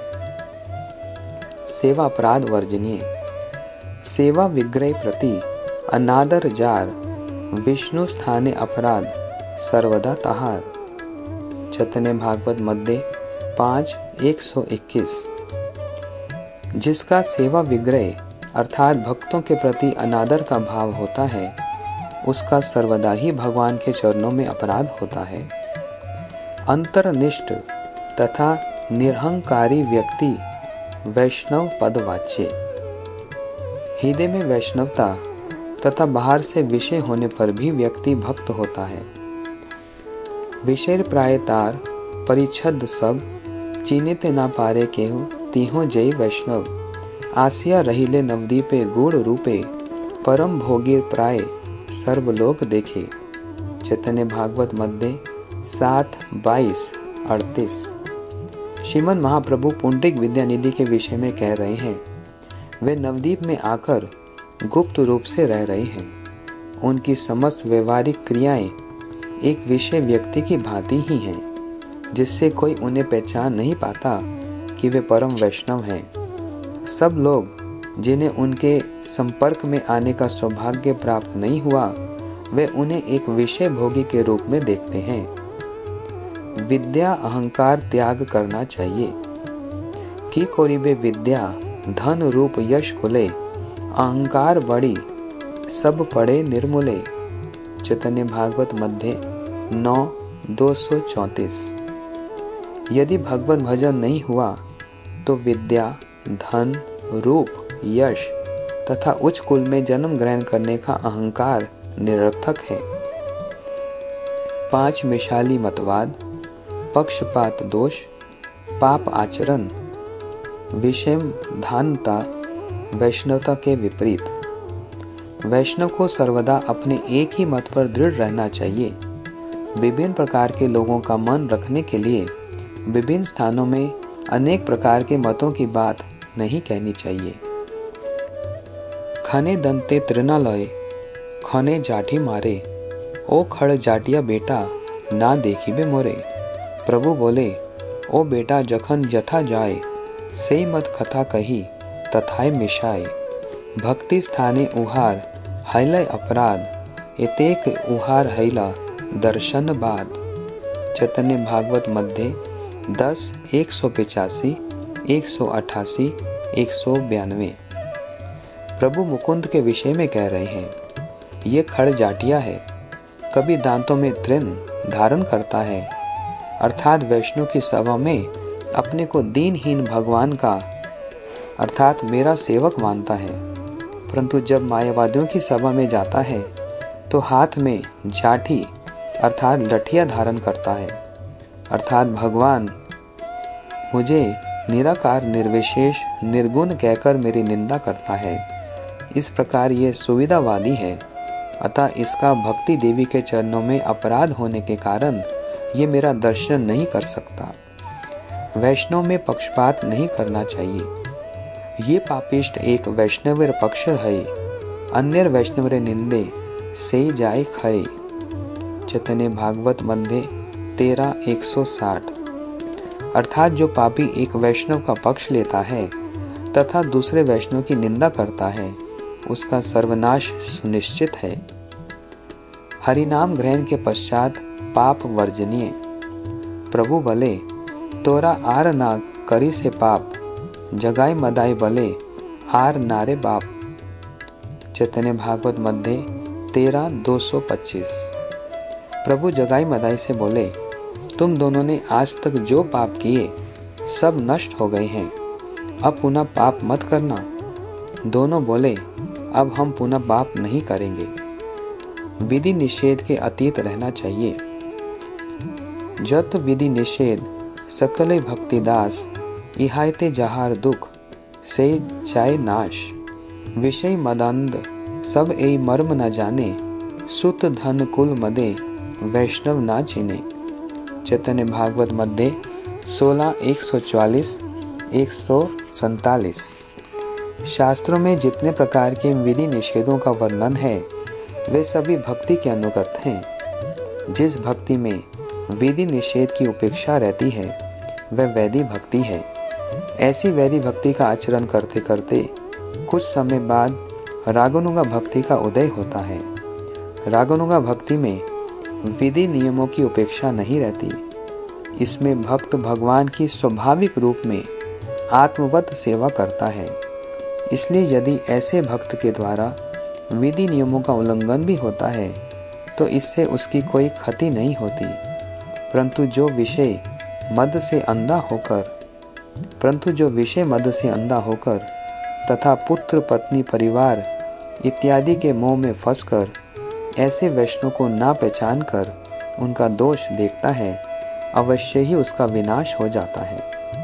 सेवा अपराध वर्जनीय। सेवा विग्रह प्रति अनादर जार, विष्णु स्थाने अपराध सर्वदा तहार। चैतन्य भागवत मध्य पाँच एक सौ इक्कीस। जिसका सेवा विग्रह अर्थात भक्तों के प्रति अनादर का भाव होता है, उसका सर्वदा ही भगवान के चरणों में अपराध होता है। अंतर्निष्ठ तथा निरहंकारी व्यक्ति वैष्णव पदवाच्य। हृदय में वैष्णवता तथा बाहर से विषय होने पर भी व्यक्ति भक्त होता है। विषय प्रायतार परिच्छद सब, चीनिते ना पारे केहू तीहों जय वैष्णव। आसिया रहिले नवदीपे गुण रूपे, परम भोगीर प्राय सर्वलोक देखे। चैतन्य भागवत मध्य सात बाईस अड़तीस। श्रीमन महाप्रभु पुंडरीक विद्यानिधि के विषय में कह रहे हैं, वे नवदीप में आकर गुप्त रूप से रह रहे हैं। उनकी समस्त व्यवहारिक क्रियाएं एक विषय व्यक्ति की भांति ही हैं, जिससे कोई उन्हें पहचान नहीं पाता कि वे परम वैष्णव हैं। सब लोग जिन्हें उनके संपर्क में आने का सौभाग्य प्राप्त नहीं हुआ, वे उन्हें एक विषय भोगी के रूप में देखते हैं। विद्या अहंकार त्याग करना चाहिए। की कोरिबे विद्या धन रूप यश कुले, अहंकार बड़ी सब पड़े निर्मूले। चैतन्य भागवत मध्य नौ दो सौ चौंतीस। यदि भगवत भजन नहीं हुआ तो विद्या, धन, रूप, यश तथा उच्च कुल में जन्म ग्रहण करने का अहंकार निरर्थक है। पांच मिशाली मतवाद, पक्षपात दोष, पाप आचरण, विषम धानता, वैष्णवता के विपरीत। वैष्णव को सर्वदा अपने एक ही मत पर दृढ़ रहना चाहिए। विभिन्न प्रकार के लोगों का मन रखने के लिए विभिन्न स्थानों में अनेक प्रकार के मतों की बात नहीं कहनी चाहिए। खने दंते तृणालय, खने जाठी मारे, ओ खड़ जाटिया बेटा ना देखी बे मोरे। प्रभु बोले, ओ बेटा जखन जथा जाए, से मत कथा कही तथाय मिशाए। भक्ति स्थाने उहार हैलय अपराध, एतेक उहार हैला दर्शन बाद। चैतन्य भागवत मध्य दस एक सौ पिचासी, एक सौ अट्ठासी, एक सौ बयानवे। प्रभु मुकुंद के विषय में कह रहे हैं, ये खड़ जाटिया है, कभी दांतों में तृण धारण करता है, अर्थात वैष्णव की सभा में अपने को दीनहीन भगवान का अर्थात मेरा सेवक मानता है, परंतु जब मायावादियों की सभा में जाता है तो हाथ में जाठी अर्थात लठिया धारण करता है, अर्थात भगवान मुझे निराकार निर्विशेष निर्गुण कहकर मेरी निंदा करता है। इस प्रकार ये सुविधावादी है, अतः इसका भक्ति देवी के चरणों में अपराध होने के कारण ये मेरा दर्शन नहीं कर सकता। वैष्णव में पक्षपात नहीं करना चाहिए। ये पापिष्ट एक वैष्णवर पक्ष है, अन्य वैष्णवर निंदे से जाए खय। चैतन्य भागवत मध्य तेरह एक सौ साठ। अर्थात जो पापी एक वैष्णव का पक्ष लेता है तथा दूसरे वैष्णव की निंदा करता है, उसका सर्वनाश सुनिश्चित है। हरिनाम ग्रहण के पश्चात पाप वर्जनीय। प्रभु बोले, तोरा आर ना करी से पाप, जगाई मदाई बोले आर नारे बाप। चैतन्य भागवत मध्य तेरह दो सौ पच्चीस। प्रभु जगाई मदाई से बोले, तुम दोनों ने आज तक जो पाप किए सब नष्ट हो गए हैं, अब पुनः पाप मत करना। दोनों बोले, अब हम पुनः पाप नहीं करेंगे। विधि निषेध के अतीत रहना चाहिए। जत विधि निषेध सकले भक्तिदास, इहायते जहार दुख से जाए नाश। विषय मदंद सब ए मर्म न जाने, सुत धन कुल मदे वैष्णव ना चिने। चैतन्य भागवत मध्य सोलह एक सौ चौवालीस, एक सौ सैतालीस। शास्त्रों में जितने प्रकार के विधि निषेधों का वर्णन है वे सभी भक्ति के अनुगत हैं। जिस भक्ति में विधि निषेध की उपेक्षा रहती है वह वैदिक भक्ति है। ऐसी वैदिक भक्ति का आचरण करते करते कुछ समय बाद रागानुगा भक्ति का उदय होता है। रागानुगा भक्ति में विधि नियमों की उपेक्षा नहीं रहती। इसमें भक्त भगवान की स्वाभाविक रूप में आत्मवत सेवा करता है। इसलिए यदि ऐसे भक्त के द्वारा विधि नियमों का उल्लंघन भी होता है तो इससे उसकी कोई क्षति नहीं होती, परंतु जो विषय मद से अंधा होकर परंतु जो विषय मद से अंधा होकर तथा पुत्र पत्नी परिवार इत्यादि के मोह में फंसकर ऐसे वैष्णव को ना पहचान कर उनका दोष देखता है, अवश्य ही उसका विनाश हो जाता है।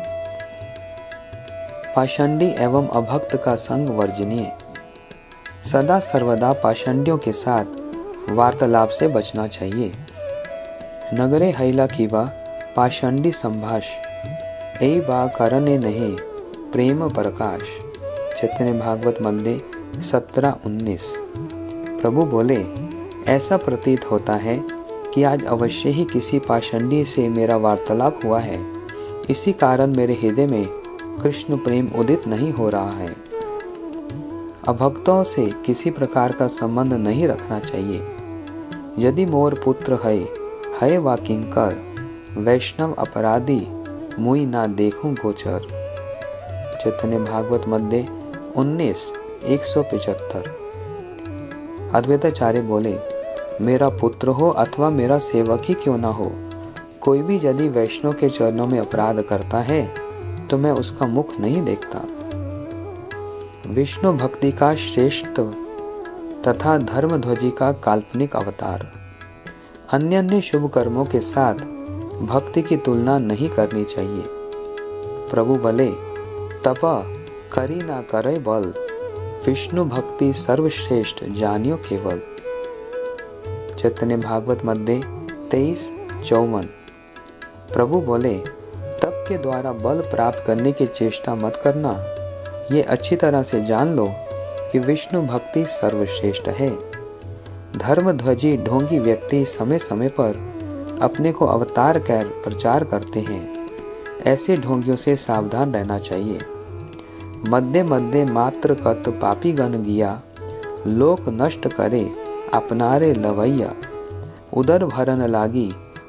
पाषंडी एवं अभक्त का संग वर्जनीय। सदा सर्वदा पाषंडियों के साथ वार्तालाप से बचना चाहिए। नगरे हैला कीवा पाषंडी संभाष, ए बा करने नहीं प्रेम प्रकाश। चैतन्य भागवत मध्य सत्रह उन्नीस। प्रभु बोले, ऐसा प्रतीत होता है कि आज अवश्य ही किसी पाषंडी से मेरा वार्तालाप हुआ है, इसी कारण मेरे हृदय में कृष्ण प्रेम उदित नहीं हो रहा है। अभक्तों से किसी प्रकार का संबंध नहीं रखना चाहिए। यदि मोर पुत्र है है वा किंकर, वैष्णव अपराधी मुई ना देखूं गोचर। चैतन्य भागवत मध्य उन्नीस एक सौ पिचहत्तर। अद्वैताचार्य बोले, मेरा पुत्र हो अथवा मेरा सेवक ही क्यों ना हो, कोई भी यदि वैष्णव के चरणों में अपराध करता है तो मैं उसका मुख नहीं देखता। विष्णु भक्ति का श्रेष्ठ तथा धर्मध्वजी का काल्पनिक अवतार। अन्य अन्य शुभ कर्मों के साथ भक्ति की तुलना नहीं करनी चाहिए। प्रभु बोले, तपा करी ना करे बल, विष्णु भक्ति सर्वश्रेष्ठ जानियो केवल। चैतन्य भागवत मध्य तेईस चौवन। प्रभु बोले, तप के द्वारा बल प्राप्त करने की चेष्टा मत करना, ये अच्छी तरह से जान लो कि विष्णु भक्ति सर्वश्रेष्ठ है। धर्मध्वजी ढोंगी व्यक्ति समय समय पर अपने को अवतार कर प्रचार करते हैं। ऐसे ढोंगियों से सावधान रहना चाहिए। मध्य मध्य मात्र कत पापी गण गिया, लोक नष्ट करे अपनारे लवैया। उदर भरन लागी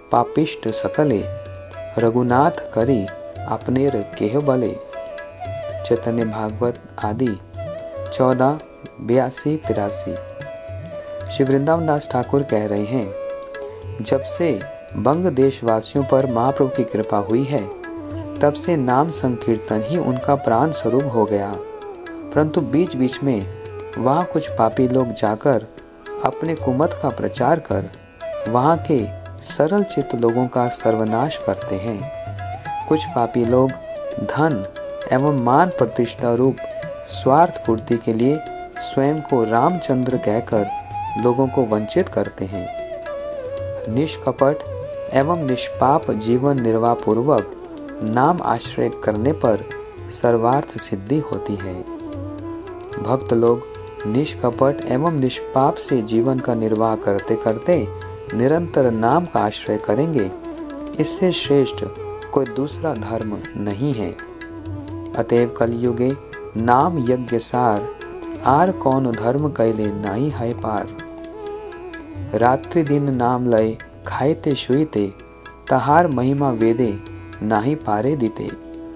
पापिष्ट सकले, रघुनाथ करी अपनेर केह बले। चैतन्य भागवत आदि चौदह बयासी तिरासी। श्री वृंदावन दास ठाकुर कह रहे हैं, जब से बंग देशवासियों पर महाप्रभु की कृपा हुई है, तब से नाम संकीर्तन ही उनका प्राण स्वरूप हो गया। परंतु बीच बीच में वहाँ कुछ पापी लोग जाकर अपने कुमत का प्रचार कर वहाँ के सरल चित्त लोगों का सर्वनाश करते हैं। कुछ पापी लोग धन एवं मान प्रतिष्ठा रूप स्वार्थ पूर्ति के लिए स्वयं को रामचंद्र कहकर लोगों को वंचित करते हैं। निष्कपट एवं निष्पाप जीवन निर्वाह पूर्वक नाम आश्रय करने पर सर्वार्थ सिद्धि होती है। भक्त लोग निष्कपट एवं निष्पाप से जीवन का निर्वाह करते करते निरंतर नाम का आश्रय करेंगे, इससे श्रेष्ठ कोई दूसरा धर्म नहीं है। अतएव कलयुगे नाम यज्ञ सार, आर कौन धर्म कैले नाई है पार। रात्रि दिन नाम लय खाएते शुईते, तहार महिमा वेदे नाही पारे दिते।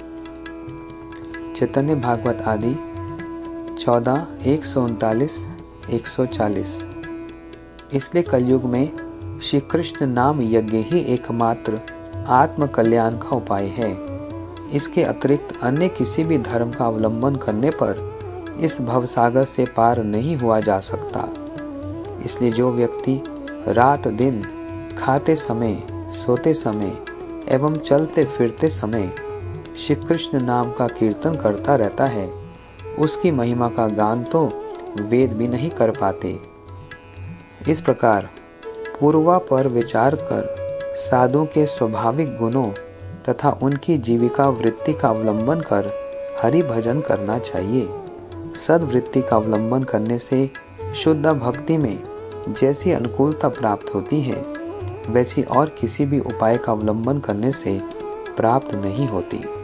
चैतन्य भागवत आदि चौदह एक सौ उनतालीस एक सौ चालीस। इसलिए कलयुग में श्री कृष्ण नाम यज्ञ ही एकमात्र आत्म कल्याण का उपाय है। इसके अतिरिक्त अन्य किसी भी धर्म का अवलंबन करने पर इस भवसागर से पार नहीं हुआ जा सकता। इसलिए जो व्यक्ति रात दिन खाते समय, सोते समय एवं चलते फिरते समय श्री कृष्ण नाम का कीर्तन करता रहता है, उसकी महिमा का गान तो वेद भी नहीं कर पाते। इस प्रकार पूर्वा पर विचार कर साधुओं के स्वाभाविक गुणों तथा उनकी जीविका वृत्ति का अवलंबन कर हरि भजन करना चाहिए। सद्वृत्ति का अवलंबन करने से शुद्ध भक्ति में जैसी अनुकूलता प्राप्त होती है, वैसी और किसी भी उपाय का अवलंबन करने से प्राप्त नहीं होती।